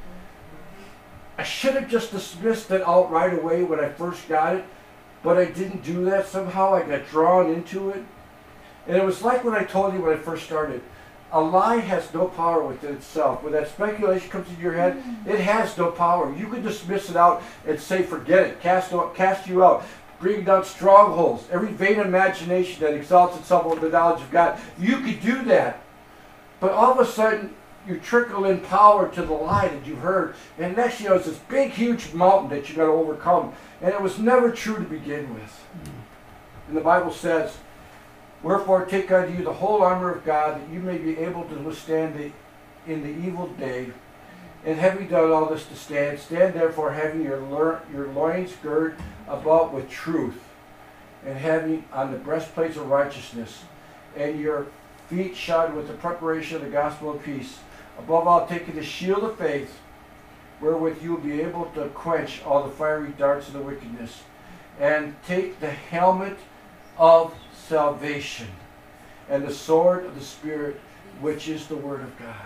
I should have just dismissed it out right away when I first got it, but I didn't do that. Somehow I got drawn into it. And it was like when I told you when I first started, a lie has no power within itself. When that speculation comes into your head, it has no power. You can dismiss it out and say, forget it, cast you out, bring down strongholds, every vain imagination that exalts itself over the knowledge of God. You could do that. But all of a sudden, you trickle in power to the lie that you've heard. And next you know, it's this big, huge mountain that you've got to overcome. And it was never true to begin with. And the Bible says, wherefore take unto you the whole armor of God, that you may be able to withstand in the evil day. And having done all this to stand, stand therefore having your loins girt about with truth, and having on the breastplates of righteousness, and your feet shod with the preparation of the gospel of peace. Above all, taking the shield of faith, wherewith you will be able to quench all the fiery darts of the wickedness. And take the helmet of salvation, and the sword of the Spirit, which is the Word of God.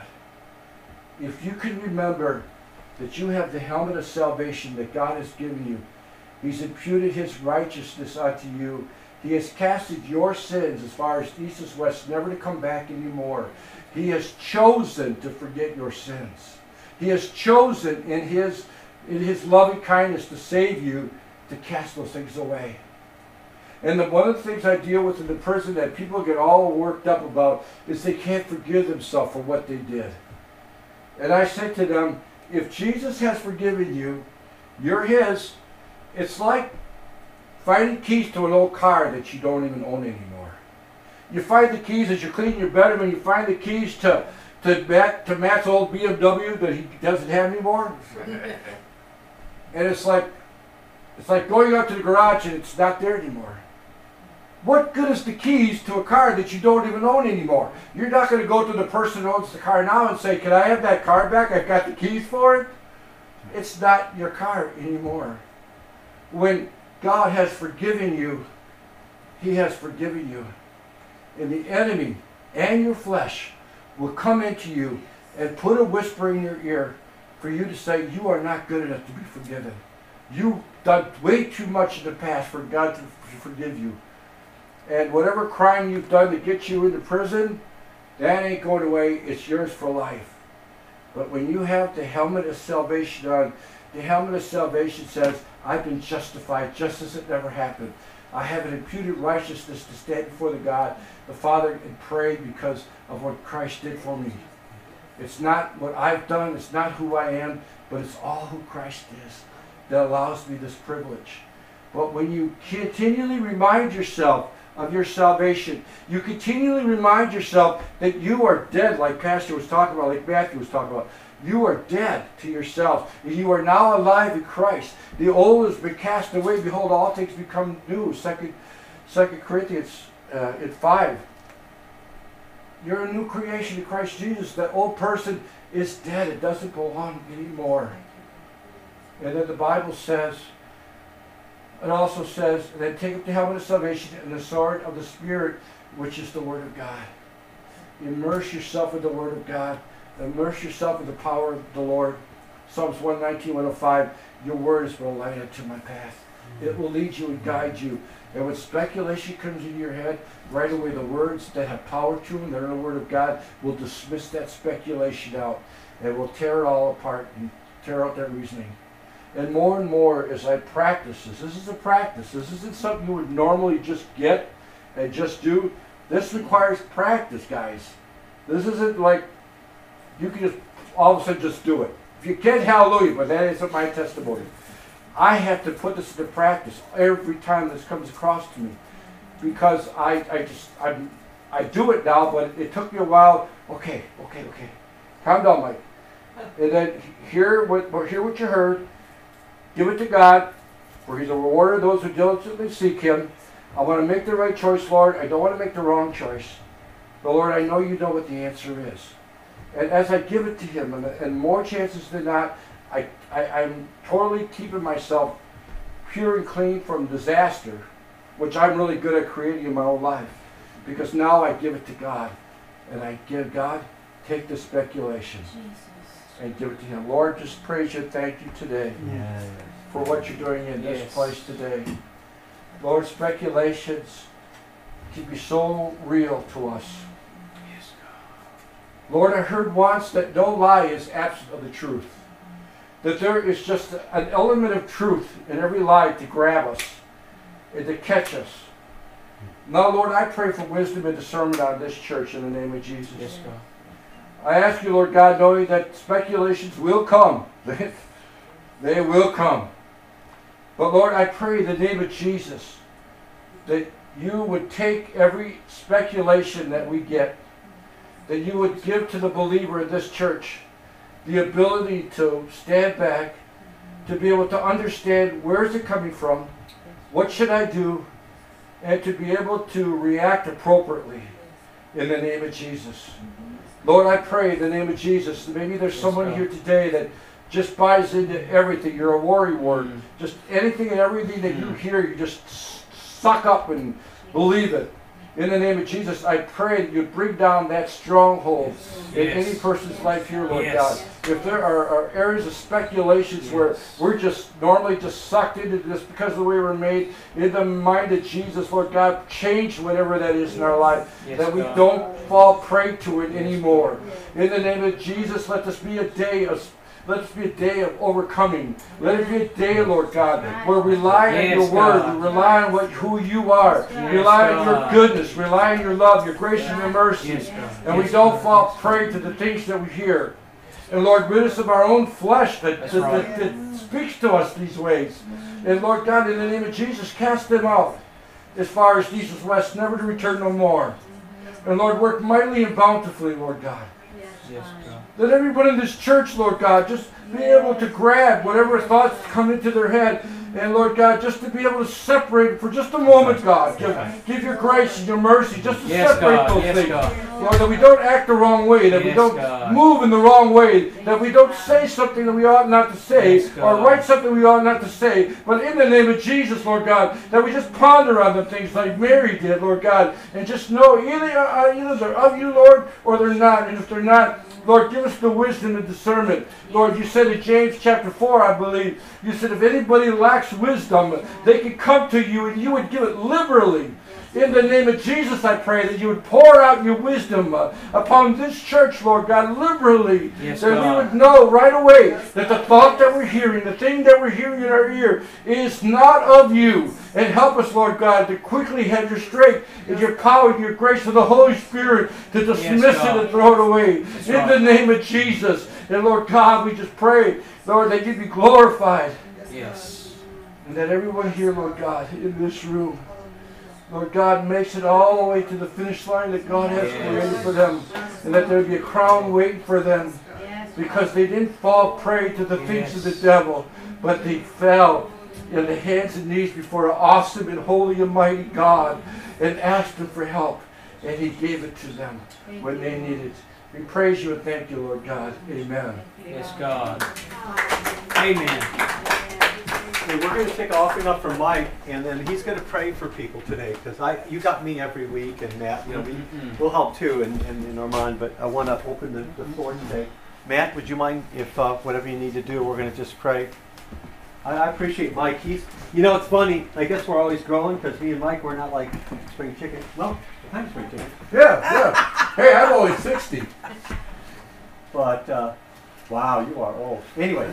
If you can remember that you have the helmet of salvation that God has given you, He's imputed His righteousness unto you. He has casted your sins as far as east is west, never to come back anymore. He has chosen to forget your sins. He has chosen in His loving kindness to save you, to cast those things away. And one of the things I deal with in the prison that people get all worked up about is they can't forgive themselves for what they did. And I say to them, if Jesus has forgiven you, you're His. It's like finding keys to an old car that you don't even own anymore. You find the keys as you're cleaning your bedroom, and you find the keys to Matt's old BMW that he doesn't have anymore. And it's like going out to the garage and it's not there anymore. What good is the keys to a car that you don't even own anymore? You're not going to go to the person who owns the car now and say, can I have that car back? I've got the keys for it. It's not your car anymore. When God has forgiven you, He has forgiven you. And the enemy and your flesh will come into you and put a whisper in your ear for you to say, you are not good enough to be forgiven. You've done way too much in the past for God to forgive you. And whatever crime you've done to get you into prison, that ain't going away. It's yours for life. But when you have the helmet of salvation on, The helmet of salvation says, I've been justified just as it never happened. I have an imputed righteousness to stand before the God, the Father, and pray because of what Christ did for me. It's not what I've done, it's not who I am, but it's all who Christ is that allows me this privilege. But when you continually remind yourself of your salvation, you continually remind yourself that you are dead, like Pastor was talking about, like Matthew was talking about. You are dead to yourself. You are now alive in Christ. The old has been cast away. Behold, all things become new. 2 Corinthians 5. You're a new creation in Christ Jesus. That old person is dead. It doesn't belong anymore. And then the Bible says, it also says, and then take up the helmet of salvation and the sword of the Spirit, which is the Word of God. Immerse yourself in the Word of God. Immerse yourself in the power of the Lord. Psalms 119, 105, your word is a light unto my path. It will lead you and guide you. And when speculation comes into your head, right away the words that have power to them, that are in the Word of God, will dismiss that speculation out. And will tear it all apart and tear out that reasoning. And more as I practice this is a practice. This isn't something you would normally just get and just do. This requires practice, guys. This isn't like you can just all of a sudden just do it. If you can, hallelujah, but that isn't my testimony. I have to put this into practice every time this comes across to me, because I do it now, but it took me a while. Okay. Calm down, Mike. And then hear what you heard. Give it to God, for He's a rewarder of those who diligently seek Him. I want to make the right choice, Lord. I don't want to make the wrong choice. But Lord, I know you know what the answer is. And as I give it to Him, and more chances than not, I'm totally keeping myself pure and clean from disaster, which I'm really good at creating in my own life. Because now I give it to God. And I give God, take the speculation. Jesus. And give it to Him. Lord, just praise you and thank you today for what you're doing in this place today. Lord, speculations can be so real to us. Yes, God. Lord, I heard once that no lie is absent of the truth. That there is just an element of truth in every lie to grab us and to catch us. Now, Lord, I pray for wisdom and discernment on this church in the name of Jesus. Yes, God. I ask you, Lord God, knowing that speculations will come. They will come. But Lord, I pray in the name of Jesus that you would take every speculation that we get, that you would give to the believer in this church the ability to stand back, to be able to understand where is it coming from, what should I do, and to be able to react appropriately in the name of Jesus. Lord, I pray in the name of Jesus, maybe there's someone here today that just buys into everything. You're a worrywart. Just anything and everything that you hear, you just suck up and believe it. In the name of Jesus, I pray that you bring down that stronghold in any person's life here, Lord God. If there are areas of speculations where we're just normally just sucked into this because of the way we're made, in the mind of Jesus, Lord God, change whatever that is in our life, that we don't fall prey to it anymore. In the name of Jesus, let this be a day of overcoming. Let it be a day, Lord God, where we rely on your word, we rely on who you are, rely on your goodness, rely on your love, your grace and your mercy, and we don't fall prey to the things that we hear. And Lord, rid us of our own flesh that speaks to us these ways. And Lord God, in the name of Jesus, cast them out as far as Jesus west, never to return no more. And Lord, work mightily and bountifully, Lord God. Yes, God. Let everyone in this church, Lord God, just be able to grab whatever thoughts come into their head. And Lord God, just to be able to separate for just a moment, God. Give your grace and your mercy just to separate those things. Lord, that we don't act the wrong way, that we don't move in the wrong way, that we don't say something that we ought not to say, or write something we ought not to say. But in the name of Jesus, Lord God, that we just ponder on the things like Mary did, Lord God, and just know either they're of you, Lord, or they're not. And if they're not, Lord, give us the wisdom and discernment. Lord, you said in James chapter 4, I believe, you said if anybody lacks wisdom, they can come to you and you would give it liberally. In the name of Jesus, I pray that you would pour out your wisdom upon this church, Lord God, liberally. Yes, that God. we would know right away that the thought that we're hearing, the thing that we're hearing in our ear, is not of you. And help us, Lord God, to quickly have your strength and your power and your grace of the Holy Spirit to dismiss it God. and throw it away. That's In right. the name of Jesus. And Lord God, we just pray, Lord, that you be glorified. Yes. And that everyone here, Lord God, in this room, Lord God, makes it all the way to the finish line that God has Yes. created for them. And that there be a crown waiting for them. Because they didn't fall prey to the things of the devil, but they fell in the hands and knees before an awesome and holy and mighty God and asked Him for help. And He gave it to them when they needed it. We praise you and thank you, Lord God. Amen. Yes, God. Amen. And we're going to take an offering up for Mike, and then he's going to pray for people today. Because you got me every week, and Matt, we'll help too, and Armand. But I want to open the floor today. Matt, would you mind if whatever you need to do, we're going to just pray. I appreciate Mike. It's funny. I guess we're always growing because me and Mike, we're not like spring chicken. Well, I'm spring chicken. Yeah. Hey, I'm only 60. But, wow, you are old. Anyway.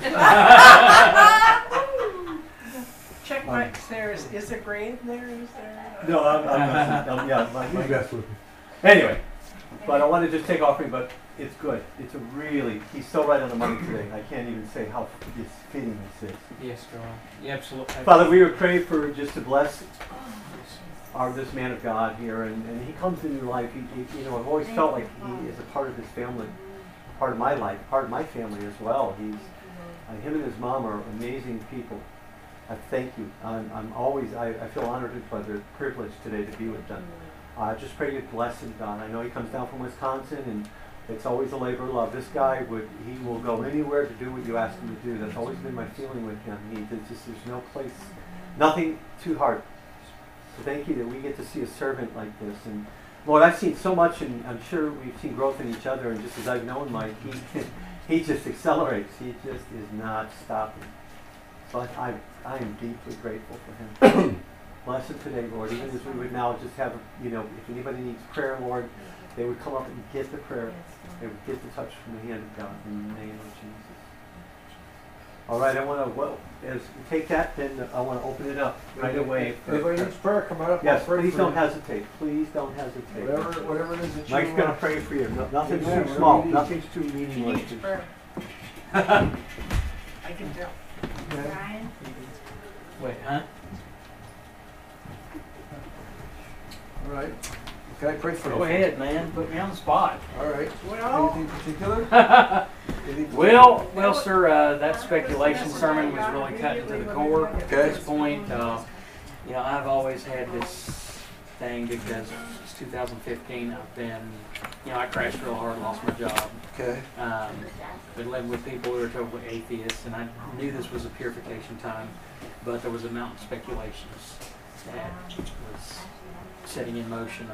Check Mike's there. Is there grave there? Is there? No, I'm yeah, Mike. You guys with me. Anyway, but I want to just take offering, but it's good. It's he's so right on the money today. I can't even say how fitting this is. Yes, God. Yeah, absolutely. Father, we would pray for just to bless this man of God here, and he comes into life. I've always felt like he is a part of his family, part of my life, part of my family as well. Him and his mom are amazing people. I thank you. I feel honored and the privilege today to be with them. I just pray you bless him, God. I know he comes down from Wisconsin, and it's always a labor of love. This guy he will go anywhere to do what you ask him to do. That's always been my feeling with him. There's no place, nothing too hard. So thank you that we get to see a servant like this. And Lord, I've seen so much, and I'm sure we've seen growth in each other. And just as I've known Mike, he just accelerates. He just is not stopping. So I am deeply grateful for him. Bless him today, Lord. Even as we would now just have, if anybody needs prayer, Lord, they would come up and get the prayer. They would get the touch from the hand of God in the name of Jesus. All right, I want to, as we take that, then I want to open it up right away. Anybody needs prayer, come on up. Yes, I'll pray please for don't you. hesitate. Please don't hesitate. Whatever it is that you Mike's going to pray for you. Nothing's Amen. too small. Whatever you need. Nothing's too He meaningless. needs prayer. I can tell. Brian? Wait, huh? All right. Can I pray for you? Go ahead, man. Put me on the spot. All right. Well, Anything particular? Well, sir, that speculation sermon was really cutting to the core at Okay. this point. I've always had this thing because since 2015 I've been, I crashed real hard, lost my job. Okay. Been living with people who are totally atheists, and I knew this was a purification time, but there was a mountain of speculations that was setting in motion.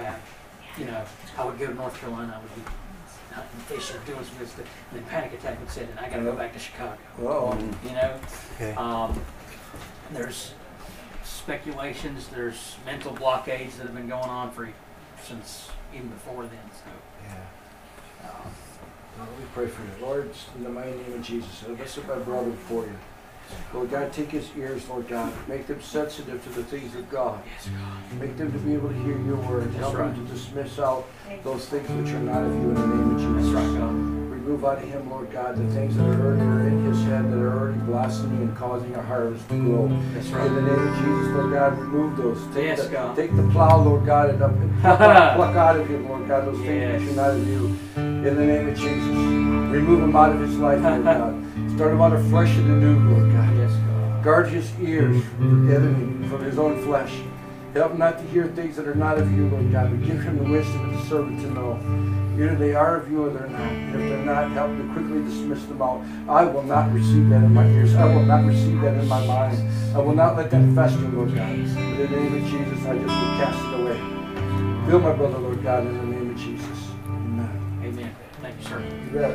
I would go to North Carolina, I would be hunting, fishing, doing some good stuff, and then panic attack would set in. I got to go back to Chicago. Oh. Okay. There's speculations, there's mental blockades that have been going on since even before then. So, Yeah. Let me pray for you. Lord, in the mighty name of Jesus, I lift up my brother before you. Lord God, take his ears, Lord God. Make them sensitive to the things of God. yes, God. Make them to be able to hear your word. That's Help right. them to dismiss out those things which are not of you in the name of Jesus. That's right, God. Remove out of him, Lord God, the things that are in his head that are already blossoming and causing a harvest to grow. That's In right. the name of Jesus, Lord God, remove those. Yes, God. Take the plow, Lord God, and pluck out of him, Lord God, those things which are not of you. In the name of Jesus. Remove him out of his life, Lord God. Start him out of flesh and anew, Lord God. Yes, God. Guard his ears from the enemy, from his own flesh. Help him not to hear things that are not of you, Lord God, but give him the wisdom and discernment to know. Either they are of you or they're not. And if they're not, help to quickly dismiss them out. I will not receive that in my ears. I will not receive that in my mind. I will not let that fester, Lord God. But in the name of Jesus, I just will cast it away. Fill my brother, Lord God, in the name of Jesus. Amen. Amen. Thank you, sir. You bet.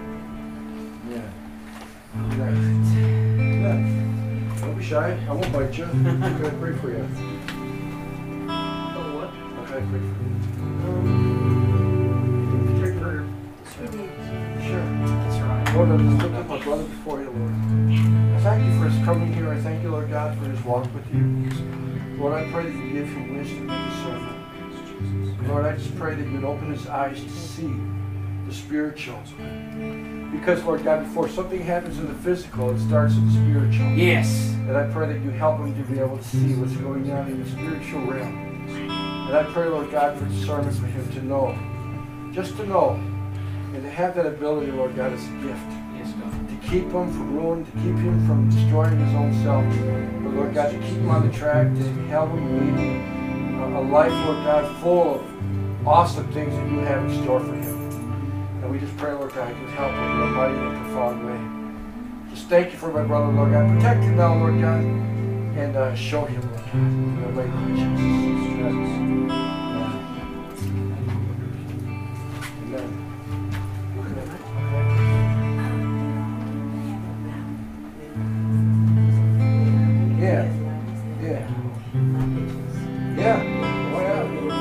Yeah. You bet. Yeah. Don't be shy. I won't bite you. I'm going to pray for you. I pray for you? Particular? Sure. That's right. Lord, I just lift up my brother before you, Lord. I thank you for his coming here. I thank you, Lord God, for his walk with you. Lord, I pray that you give him wisdom and discernment. Lord, I just pray that you'd open his eyes to see the spiritual. Because, Lord God, before something happens in the physical, it starts in the spiritual. Yes. And I pray that you help him to be able to see what's going on in the spiritual realm. And I pray, Lord God, for discernment for him to know. Just to know. And to have that ability, Lord God, is a gift. Yes, God. To keep him from ruin, to keep him from destroying his own self. But, Lord God, to keep him on the track, to help him lead a life, Lord God, full of awesome things that you have in store for him. And we just pray, Lord God, you help him in a mighty and profound way. Just thank you for my brother, Lord God. Protect him now, Lord God, and show him, Lord God, in the mighty name of Jesus. Amen. Yeah. Yeah. Yeah. Oh, yeah.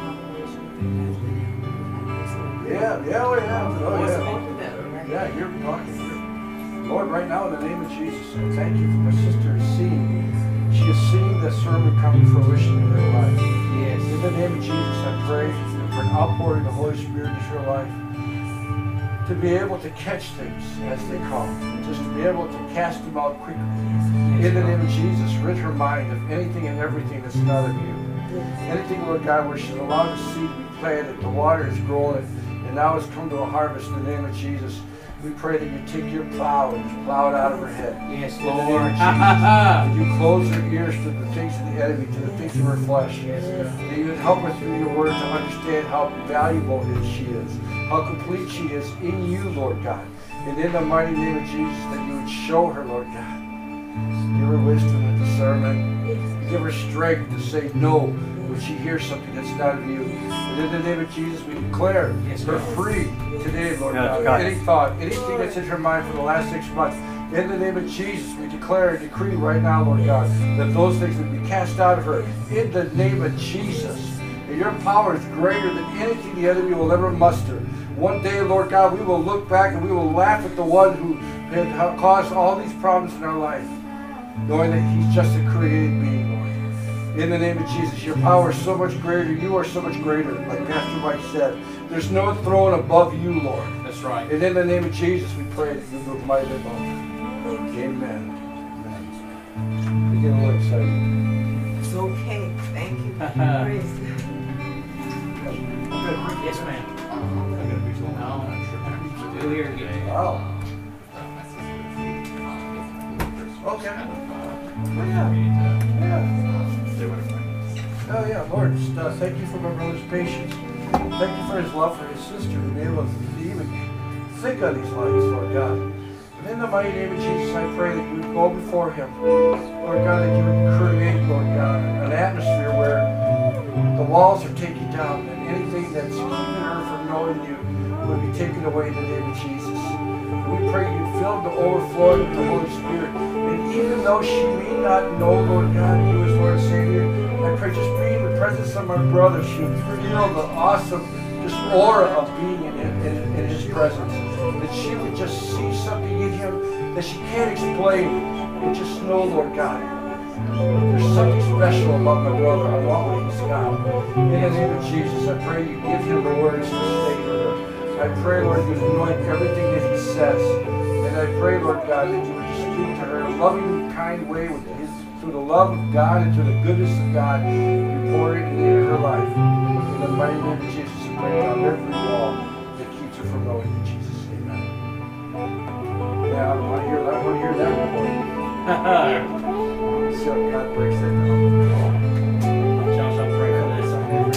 Yeah. Yeah. Oh, yeah. Oh, yeah. Yeah, you're talking here. Lord, right now, in the name of Jesus, I thank you for my sister seeing. She has seen the sermon come to fruition in her life. Yes. In the name of Jesus, I pray for an outpouring of the Holy Spirit into her life. To be able to catch things as they come. Just to be able to cast them out quickly. In the name of Jesus, rid her mind of anything and everything that's not of you. Anything, Lord God, where she's allowed the seed to be planted, the water is growing, and now it's come to a harvest in the name of Jesus. We pray that you take your plow and just plow it out of her head. Yes, In the name Lord. of Jesus. That you close her ears to the things of the enemy, to the things of her flesh. Yes, God. That you would help her through your word to understand how valuable she is, how complete she is in you, Lord God. And in the mighty name of Jesus, that you would show her, Lord God. Give her wisdom and discernment. Give her strength to say no when she hears something that's not of you. And in the name of Jesus, we declare Yes, her God. free today, Lord Yes, God. God. Any thought, anything that's in her mind for the last 6 months, in the name of Jesus, we declare and decree right now, Lord God, that those things would be cast out of her in the name of Jesus. And your power is greater than anything the enemy will ever muster. One day, Lord God, we will look back and we will laugh at the one who had caused all these problems in our life, knowing that he's just a created being, Lord. In the name of Jesus, your power is so much greater. You are so much greater, like Pastor Mike said. There's no throne above you, Lord. That's right. And in the name of Jesus, we pray that you move mightily above. Amen. Amen. We get a little excited. It's okay. Thank you. Praise God. Yes, ma'am. No. We're good. Wow. Okay. Yeah. Oh yeah, Lord, just, thank you for my brother's patience. Thank you for his love for his sister to be able to even think on these lines, Lord God. And in the mighty name of Jesus, I pray that you would go before him. Lord God, that you would create, Lord God, an atmosphere where the walls are taken down and anything that's keeping her from knowing you would be taken away in the name of Jesus. We pray you fill the overflow with the Holy Spirit. And even though she may not know, Lord God, you as Lord and Savior, I pray just be in the presence of my brother. She would feel the awesome just aura of being in his presence. That she would just see something in him that she can't explain. And just know, Lord God, there's something special about my brother. I want what he's got. In the name of Jesus, I pray you give him the words to say to her. I pray, Lord, you anoint everything that he says. And I pray, Lord God, that you would just speak to her in a loving, kind way through the love of God and through the goodness of God. You pour it into her life. In the mighty name of Jesus, and break down every wall that keeps her from knowing you, Jesus. Amen. Yeah, I want to hear that report. See how God breaks that down. Josh, I'll pray for this.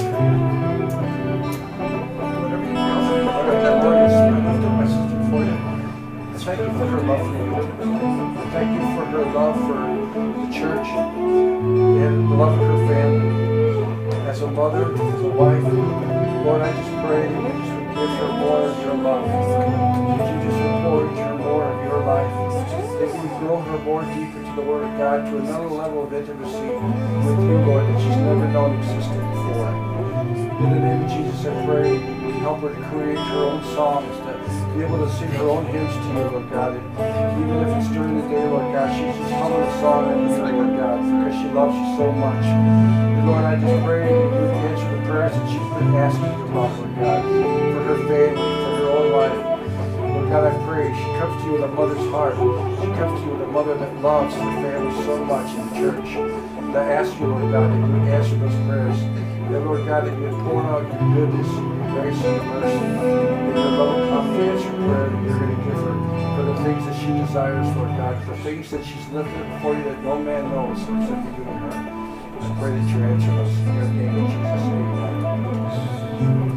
Thank you for her love for you. Thank you for her love for the church and the love of her family. As a mother, as a wife, Lord, I just pray that you just would give her more of your love. That you just would pour into her more of your life. That you would grow her more deeper to the Word of God, to another level of intimacy with you, Lord, that she's never known existed before. In the name of Jesus, I pray that you would help her to create her own songs, to be able to sing her own hymns to you, Lord God. And even if it's during the day, Lord God, she's just humming a song at you, Lord God, because she loves you so much. And Lord, I just pray that you would answer the prayers that she's been asking you about, Lord God, for her family, for her own life. Lord God, I pray she comes to you with a mother's heart. She comes to you with a mother that loves her family so much in the church. And I ask you, Lord God, that you would answer those prayers. That, Lord God, that you would pour out your goodness, your grace, and your mercy. And your love will come to answer prayer that you're going to give her for the things that she desires, Lord God, for things that she's lifted before you that no man knows except for you and her. I pray that you answer us in your name, in Jesus' name. Amen.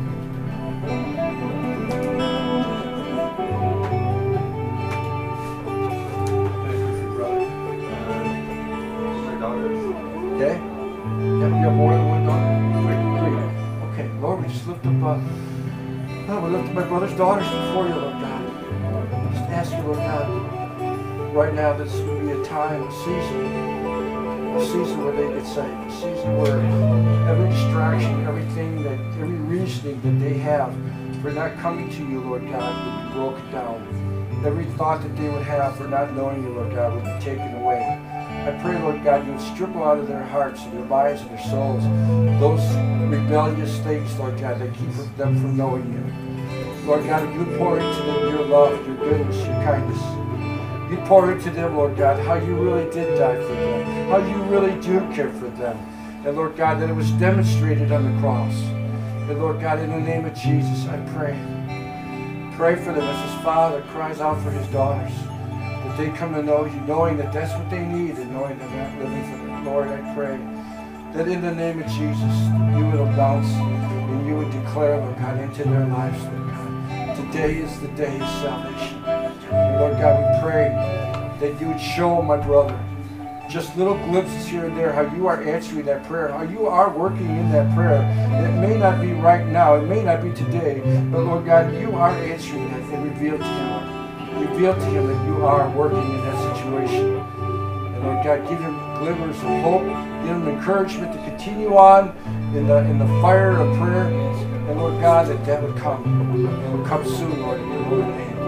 Okay? Yeah, you have more than one daughter? Three. Okay, Lord, we just lift up, we lift up my brother's daughters before you, Lord God. Just ask you, Lord God, right now this would be a time, a season where they get saved, a season where every distraction, every reasoning that they have for not coming to you, Lord God, would be broken down. Every thought that they would have for not knowing you, Lord God, would be taken away. I pray, Lord God, you would strip out of their hearts and their minds and their souls those rebellious things, Lord God, that keep them from knowing you. Lord God, you would pour into them your love, your goodness, your kindness. You pour into them, Lord God, how you really did die for them, how you really do care for them. And Lord God, that it was demonstrated on the cross. And Lord God, in the name of Jesus, I pray for them as his father cries out for his daughters. That they come to know you, knowing that that's what they need, and knowing they're not living for them. Lord, I pray that in the name of Jesus, you would announce and you would declare, Lord God, into their lives, Lord God. Today is the day of salvation. And Lord God, we pray that you would show my brother just little glimpses here and there, how you are answering that prayer, how you are working in that prayer. It may not be right now, it may not be today, but Lord God, you are answering that and reveal to him. Reveal to him that you are working in that situation. And Lord God, give him glimmers of hope, give him encouragement to continue on in the fire of prayer. And Lord God, that would come. It would come soon, Lord, in your holy name.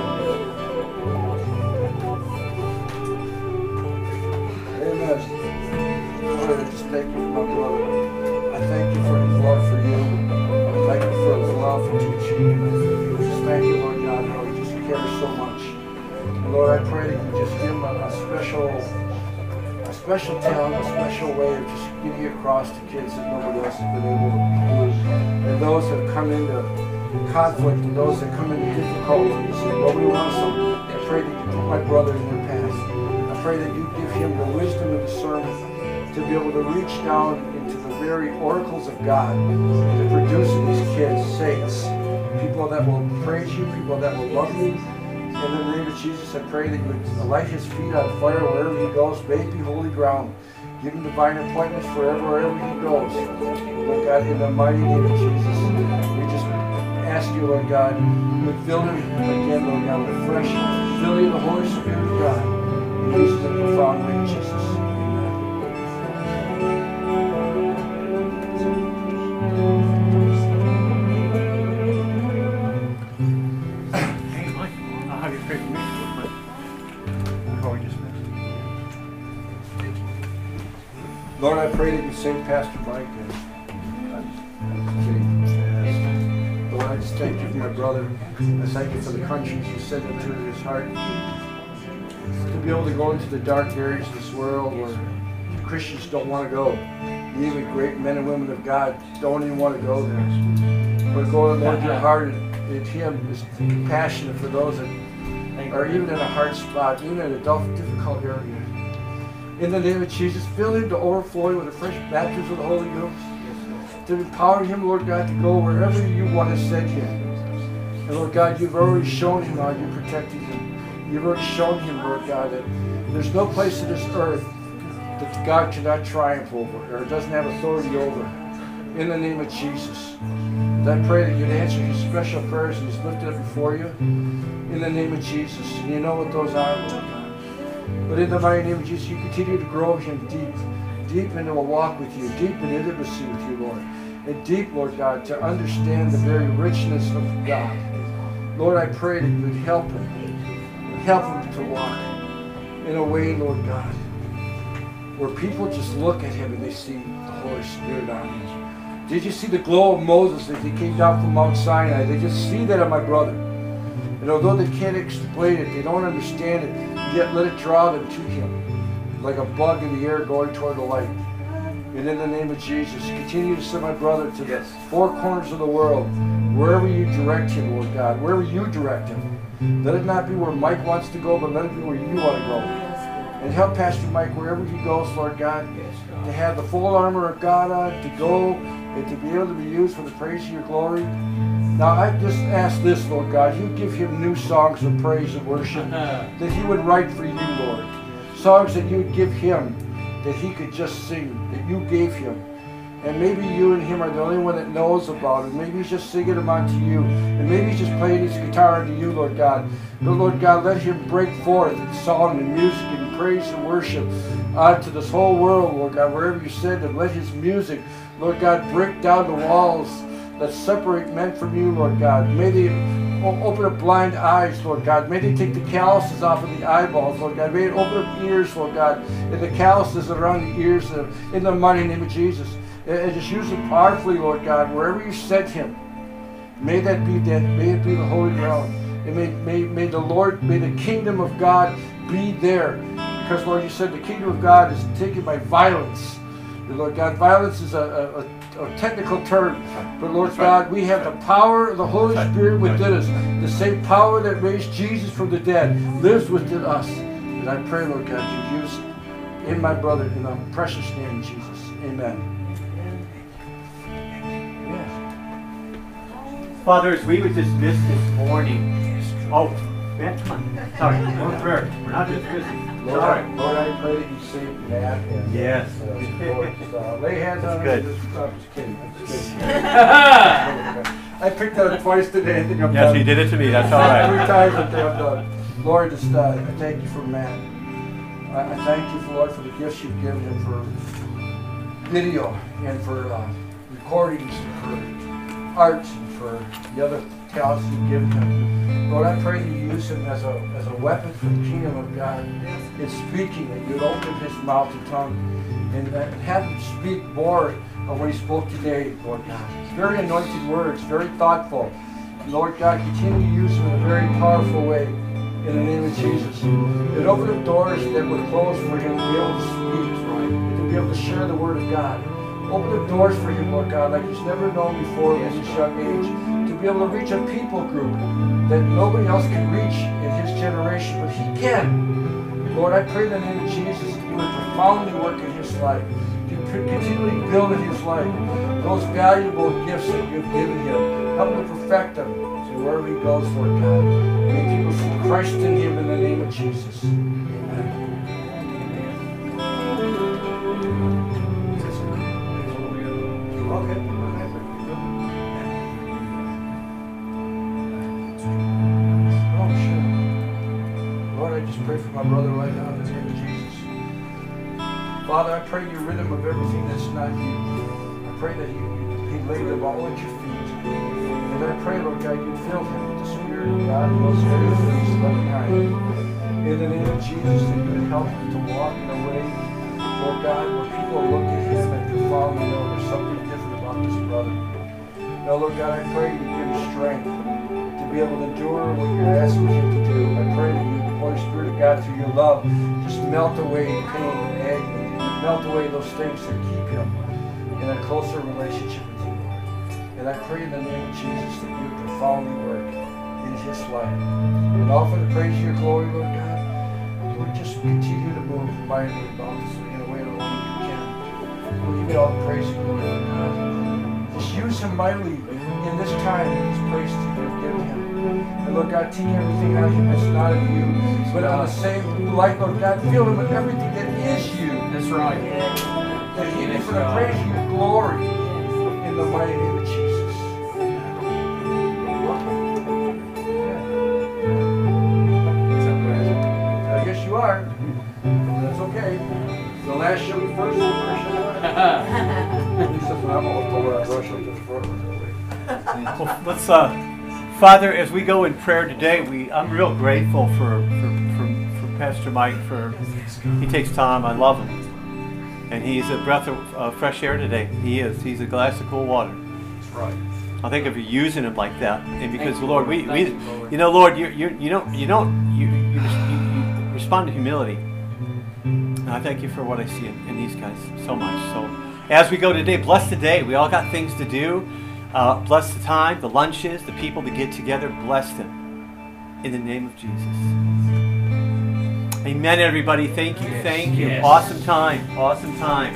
Amen. Lord, I just thank you for my brother. I thank you for his love for you. I thank you for his love for teaching. I just thank you, Lord God, how he just cares so much. And Lord, I pray that you just give him a special talent, a special way of just getting across to kids that nobody else has been able to do. And those that have come into conflict, and those that come into difficulties, and nobody wants them. I pray that you put my brother in their path. I pray that you give him the wisdom and discernment to be able to reach down into the very oracles of God and to produce in these kids saints, people that will praise you, people that will love you. In the name of Jesus, I pray that you would light his feet on fire wherever he goes. May it be holy ground. Give him divine appointments wherever he goes. Lord God, in the mighty name of Jesus, we just ask you, Lord God, you would fill him again, Lord God, with fresh filling of the Holy Spirit of God. And use it in a profound way, Jesus. Lord, I pray that you save Pastor Mike. Lord, I just thank you for my brother. I thank you for the countries you sent him to his heart. To be able to go into the dark areas of this world where Christians don't want to go. Even great men and women of God don't even want to go there. But Lord, your heart in him is passionate for those that are even in a hard spot, even in a difficult area. In the name of Jesus, fill him to overflowing with a fresh baptism of the Holy Ghost. To empower him, Lord God, to go wherever you want to send him. And Lord God, you've already shown him how you're protecting him. You've already shown him, Lord God, that there's no place on this earth that God cannot triumph over or doesn't have authority over. In the name of Jesus. And I pray that you'd answer his special prayers and he's lifted up before you. In the name of Jesus. And you know what those are, Lord God. But in the mighty name of Jesus, you continue to grow him deep into a walk with you, deep in intimacy with you, Lord. And deep, Lord God, to understand the very richness of God. Lord, I pray that you would help him to walk in a way, Lord God, where people just look at him and they see the Holy Spirit on him. Did you see the glow of Moses as he came down from Mount Sinai? They just see that on my brother. And although they can't explain it, they don't understand it, yet let it draw them to him, like a bug in the air going toward the light. And in the name of Jesus, continue to send my brother to the four corners of the world, wherever you direct him, Lord God, wherever you direct him. Let it not be where Mike wants to go, but let it be where you want to go. And help Pastor Mike wherever he goes, Lord God, to have the full armor of God on, to go and to be able to be used for the praise of your glory. Now I just ask this, Lord God, you give him new songs of praise and worship that he would write for you, Lord. Songs that you would give him that he could just sing, that you gave him. And maybe you and him are the only one that knows about it. Maybe he's just singing them onto you. And maybe he's just playing his guitar unto you, Lord God. But Lord God, let him break forth in song and music and praise and worship onto this whole world, Lord God, wherever you send him. Let his music, Lord God, break down the walls that separate men from you, Lord God. May they open up blind eyes, Lord God. May they take the calluses off of the eyeballs, Lord God. May it open up ears, Lord God, and the calluses around the ears in the mighty name of Jesus. And just use him powerfully, Lord God, wherever you sent him. May that be that. May it be the holy ground. And may the Lord, may the kingdom of God be there. Because, Lord, you said the kingdom of God is taken by violence. And Lord God, violence is a technical term. But Lord God, we have the power of the Holy Spirit within us. The same power that raised Jesus from the dead lives within us. And I pray, Lord God, you use it in my brother, in the precious name of Jesus. Amen. Father, as we were dismissed this morning. Oh, man, come on. Sorry, no prayer. We're not dismissing. Lord, Sorry. Lord, I pray that you save Matt. And, Yes. Lord, lay hands on Good. him. I'm just kidding. I'm just kidding. I picked on it twice today. I think I'm Yes, done. he did it to me. That's all 3 right. times I think I'm done. Lord, just I thank you for Matt. I thank you, Lord, for the gifts you've given him for video and for recordings and for arts and for the other talents you've given him. Lord, I pray that you use him as a weapon for the kingdom of God in speaking, that you'd open his mouth and tongue and have him speak more of what he spoke today, Lord God. Very anointed words, very thoughtful. Lord God, continue to use him in a very powerful way in the name of Jesus. And open up doors that were closed for him to be able to speak, right? And to be able to share the word of God. Open up doors for him, Lord God, like he's never known before in his young age. To be able to reach a people group that nobody else can reach in his generation, but he can. Lord, I pray in the name of Jesus that you would profoundly work in his life. You continually build in his life those valuable gifts that you've given him. Help him to perfect them. So wherever he goes, Lord God, may people see Christ in him in the name of Jesus. Amen. Okay. Oh, sure. Lord, I just pray for my brother right now in the name of Jesus. Father, I pray you rid him of everything that's not you. I pray that he laid them all at your feet. And I pray, Lord God, you fill him with the Spirit of God and those areas that he's left behind. In the name of Jesus, that you would help him to walk in a way, Lord God, where people look at him and profoundly know there's something different about this brother. Now, Lord God, I pray you give him strength to be able to endure what you're asking him to do. I pray that you, the Holy Spirit of God, through your love, just melt away pain and agony. Melt away those things that keep him in a closer relationship with you, Lord. And I pray in the name of Jesus that you would profoundly work in his life. And all for the praise of your glory, Lord God, you would just continue to move mightily and bountifully in a way that only you can. We'll give you all the praise and glory, Lord God. Just use him mightily in this time, in this place that you have given him. And Lord God, take everything out of him that's not of you. But on the same light, Lord God, fill him with everything that is you. That's right. That he is for the praise of your glory in the mighty name of Jesus. I guess you are. last show we first Except when I'm all over, I rush up to the front. Well, let's, Father, as we go in prayer today, I'm real grateful for Pastor Mike. He takes time. I love him, and he's a breath of fresh air today. He is. He's a glass of cool water. That's right. I think if you're using him like that, and because Thank you, Lord, Lord. Thank you, Lord. you know, Lord, you respond to humility. And I thank you for what I see in these guys so much. So, as we go today, bless the day. We all got things to do. Bless the time, the lunches, the people to get together. Bless them in the name of Jesus. Amen, everybody. Thank you. Thank you. Yes. Awesome time. Awesome time.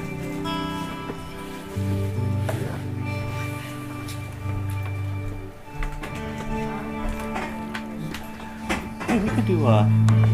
Hey, we could do